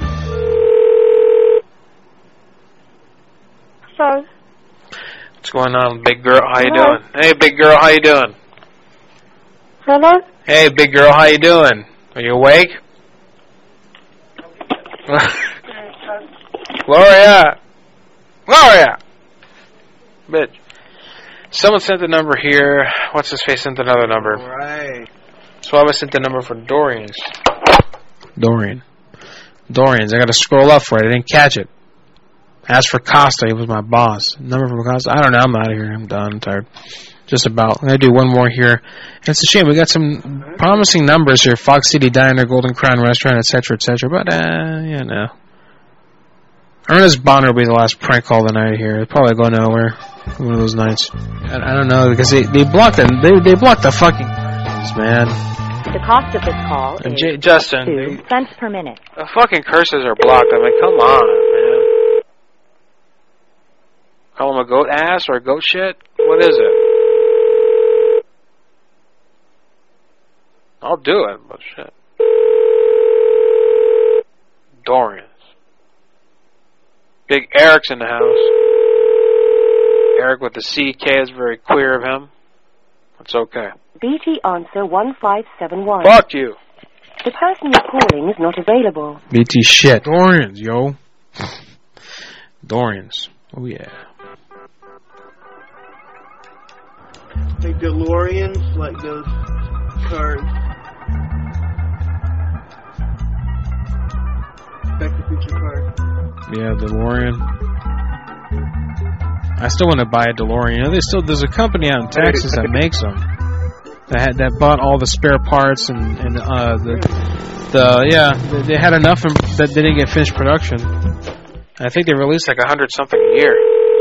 Hello. What's going on, big girl? How you doing? Hey, big girl, how you doing? Hello? Hey, big girl, how you doing? Are you awake? Gloria! Gloria! Bitch. Someone sent the number here. What's his face sent another number? Right. So I sent the number for Dorian's. Dorian's. I got to scroll up for it. I didn't catch it. Asked for Costa. He was my boss. Number from Costa. I don't know. I'm out of here. I'm done. I'm tired. Just about. I'm going to do one more here. And it's a shame. We got some promising numbers here. Fox City Diner, Golden Crown Restaurant, etc., etc. But, yeah, no. Ernest Bonner will be the last prank call of the night here. It'll probably go nowhere. One of those nights. I don't know, because they blocked it. They blocked the fucking... Man. The cost of this call is Justin, 2 cents per minute. The fucking curses are blocked. I mean, come on, man. Call him a goat ass or a goat shit? What is it? I'll do it, but shit. Dorian's. Big Eric's in the house. Eric with the CK is very queer of him. It's okay. BT answer 1571. Fuck you. The person you're calling is not available. BT shit. Dorian's, yo. Dorian's. Oh, yeah. Like DeLoreans, like those cars. Back to the Future cars. Yeah, DeLorean. I still want to buy a DeLorean. You know, there's a company out in Texas that makes them. That bought all the spare parts and they had enough that they didn't get finished production. I think they released like 100-something a year.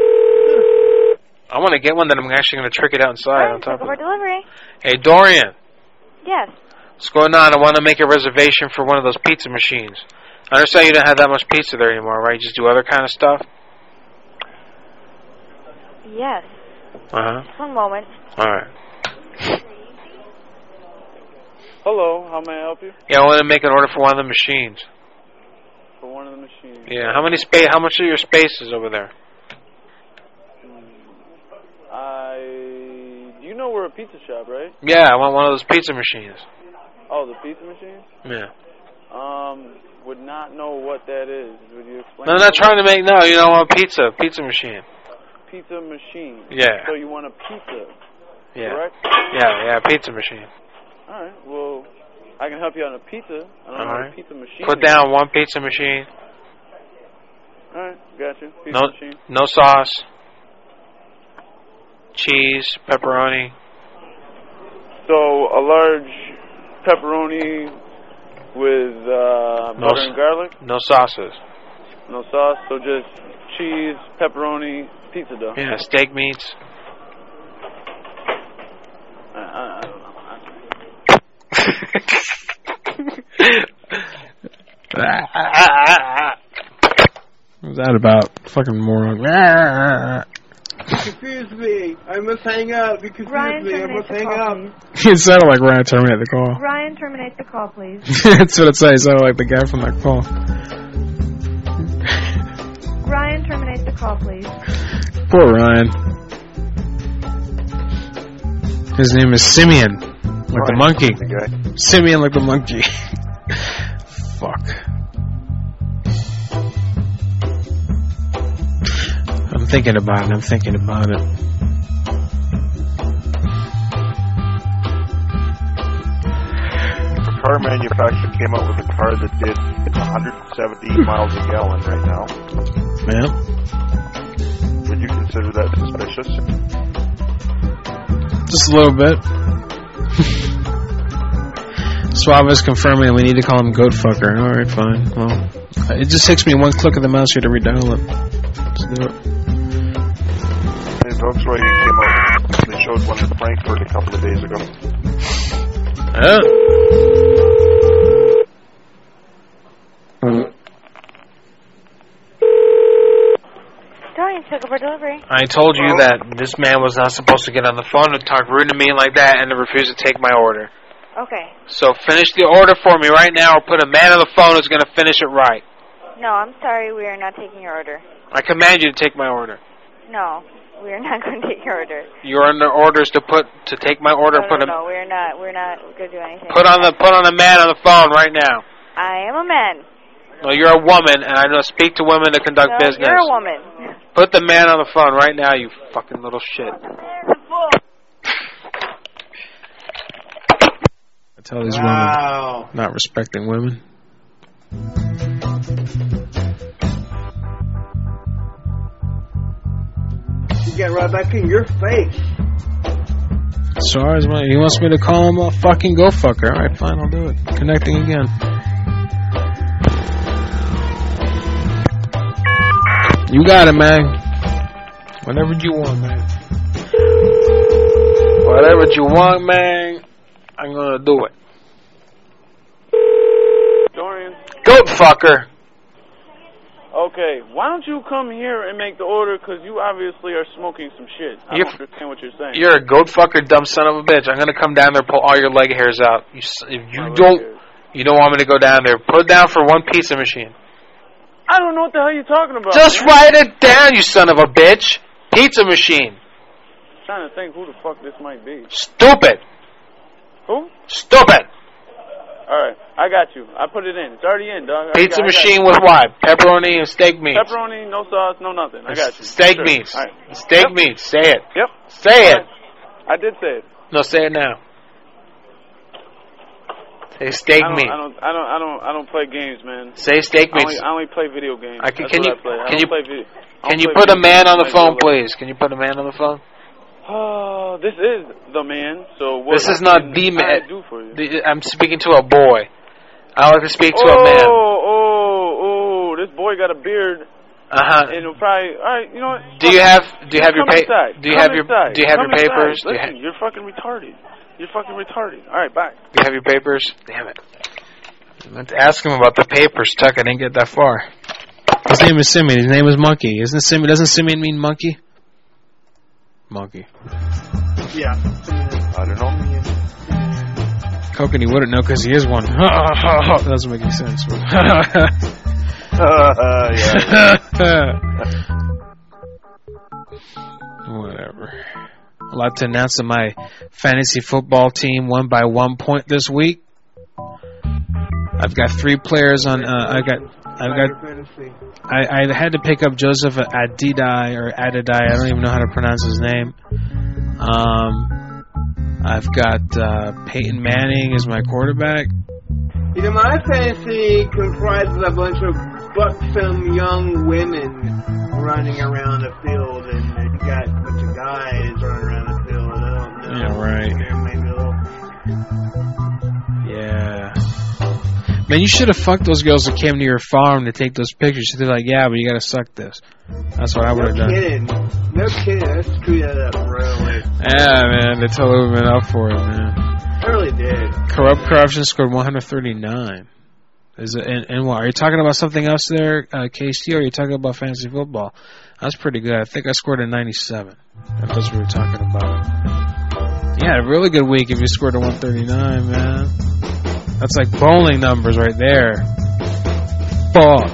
I want to get one that I'm actually going to trick it out inside on top of it. Delivery. Hey, Dorian. Yes. What's going on? I want to make a reservation for one of those pizza machines. I understand you don't have that much pizza there anymore, right? You just do other kind of stuff? Yes. Uh-huh. Just one moment. All right. Hello, how may I help you? Yeah, I want to make an order for one of the machines. For one of the machines? Yeah, how much of your space is over there? You know we're a pizza shop, right? Yeah, I want one of those pizza machines. Oh, the pizza machine? Yeah. Would not know what that is. Would you explain? No, I'm not trying to make, no, you know, a pizza machine. Pizza machine? Yeah. So you want a pizza, yeah. Correct? Yeah, pizza machine. Alright, well, I can help you on a pizza. I don't know what a pizza machine Put down one pizza machine. Alright, got you. Pizza machine. No sauce. Cheese, pepperoni. So, a large pepperoni with butter and garlic? No sauces. No sauce, so just cheese, pepperoni, pizza dough. Yeah, steak meats. I don't know. What was that about? Fucking moron. Confuse me. I must hang up. You confuse me. I must hang up. It sounded like Ryan terminate the call. Ryan, terminate the call, please. That's what it said. It sounded like the guy from that call. Ryan, terminate the call, please. Poor Ryan. His name is Simeon, like the monkey. Simeon, like the monkey. Fuck. I'm thinking about it. The car manufacturer came out with a car that did 170 miles a gallon right now. Yeah. Would you consider that suspicious? Just a little bit. Suave is confirming we need to call him Goat Fucker. Alright, fine. Well, it just takes me one click of the mouse here to redial it. Let's do it. Hey, Volkswagen came out. They showed one in Frankfurt a couple of days ago. Dorian took over delivery. I told you that this man was not supposed to get on the phone and talk rude to me like that and to refuse to take my order. Okay. So finish the order for me right now, or put a man on the phone who's going to finish it right. No, I'm sorry. We are not taking your order. I command you to take my order. No, we are not going to take your order. You're under orders to take my order. No, we're not. We're not going to do anything. Put on the man on the phone right now. I am a man. No, you're a woman, and I don't speak to women to conduct business. You're a woman. Put the man on the phone right now, you fucking little shit. I tell these women not respecting women. You get right back in your face. Sorry, he wants me to call him a fucking go fucker. Alright, fine, I'll do it. Connecting again. You got it, man. Whatever you want, man. Whatever you want, man, I'm gonna do it. Dorian. Goat fucker. Okay, why don't you come here and make the order, because you obviously are smoking some shit. I don't understand what you're saying. You're a goat fucker, dumb son of a bitch. I'm gonna come down there and pull all your leg hairs out. You don't want me to go down there. Put it down for one pizza machine. I don't know what the hell you're talking about. Just write it down, you son of a bitch. Pizza machine. I'm trying to think who the fuck this might be. Stupid. Who? Stupid. Alright, I got you. I put it in. It's already in, dog. Pizza machine with what? Pepperoni and steak meats. Pepperoni, no sauce, no nothing. I got you. Steak meats. Right. Steak meats. Say it. Yep. Say it. I did say it. No, say it now. Say steak meat. I don't play games, man. Say steak meats. I only play video games. Can you put a man on the phone, please? Can you put a man on the phone? Oh, this is the man. So what? This is not the man. Do for you? I'm speaking to a boy. I like to speak to a man. Oh! This boy got a beard. And he'll probably. All right, you know what? Do you have your papers? Listen, you're fucking retarded. You're fucking retarded. All right, bye. Do you have your papers? Damn it. I meant to ask him about the papers, Tuck. I didn't get that far. His name is Simeon. His name is Monkey. Doesn't Simeon mean monkey? Monkey. Yeah. I don't know. Kokanee wouldn't know because he is one. That doesn't make any sense. Whatever. I'd like to announce that my fantasy football team won by 1 point this week. I've got 3 players on. I had to pick up Joseph Adidai or Adidai. I don't even know how to pronounce his name. I've got Peyton Manning as my quarterback. You know, my fantasy comprises a bunch of buxom young women running around the field, and you got a bunch of guys running around the field. I don't know. Yeah, right. Maybe yeah. Man, you should have fucked those girls that came to your farm to take those pictures. They're like, yeah, but you gotta suck this. That's what I would have done. No kidding. Let's screw that up really. Yeah, man. They totally went up for it, man. I really did. Corruption scored 139. Is it? And what? Are you talking about something else there, KC, or are you talking about fantasy football? That's pretty good. I think I scored a 97. If that's what we're talking about. Yeah, a really good week if you scored a 139, man. That's like bowling numbers right there. Fuck.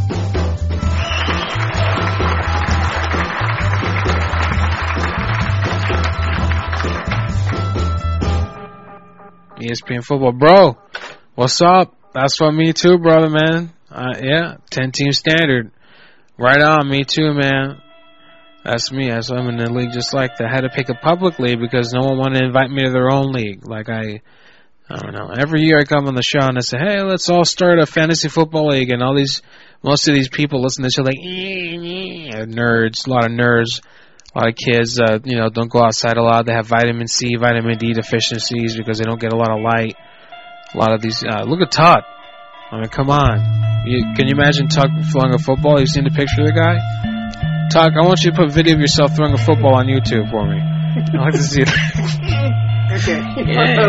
ESPN football, bro. What's up? That's what me too, brother, man. Yeah, 10-team standard. Right on, me too, man. That's me. I'm in the league just like that. I had to pick a public league because no one wanted to invite me to their own league. Like I don't know. Every year I come on the show and I say, hey, let's all start a fantasy football league. And most of these people listen to the show like, nerds, a lot of nerds, a lot of kids, don't go outside a lot. They have vitamin C, vitamin D deficiencies because they don't get a lot of light. A lot of these, look at Tuck. I mean, come on. Can you imagine Tuck throwing a football? You've seen the picture of the guy? Tuck, I want you to put a video of yourself throwing a football on YouTube for me. I'd like to see it. Okay. Yeah.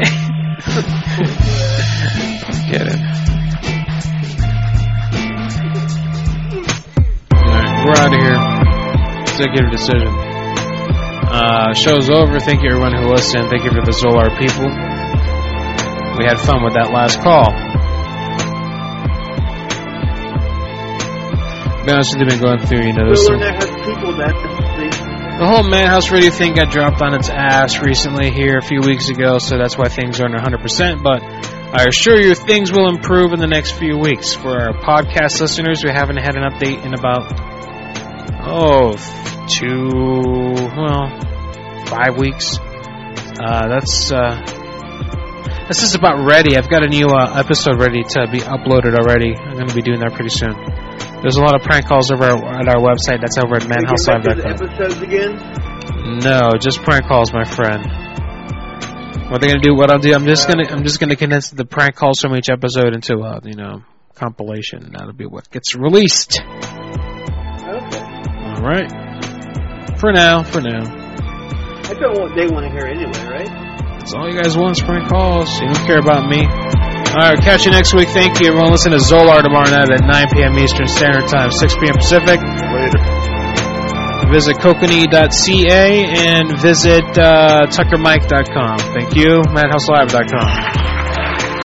Get it. Alright, we're out of here. executive decision. Show's over. Thank you, everyone who listened. Thank you for the Zolar people. We had fun with that last call. To be honest with you, been going through, the whole Madhouse Radio thing got dropped on its ass recently here a few weeks ago, so that's why things aren't 100%, but I assure you things will improve in the next few weeks. For our podcast listeners, we haven't had an update in about, 5 weeks. This is about ready. I've got a new episode ready to be uploaded already. I'm going to be doing that pretty soon. There's a lot of prank calls over at our website. That's over at madhouselive.com. Episodes again? No, just prank calls, my friend. What they're gonna do? What I'll do? I'm just gonna condense the prank calls from each episode into a compilation, and that'll be what gets released. Okay. All right. For now. That's not what they want to hear anyway, right? That's all you guys want is prank calls. You don't care about me. Alright, catch you next week. Thank you. Everyone listen to Zolar tomorrow night at 9 p.m. Eastern Standard Time, 6 p.m. Pacific. Later. Visit kokanee.ca and visit tuckermike.com. Thank you. madhouselive.com.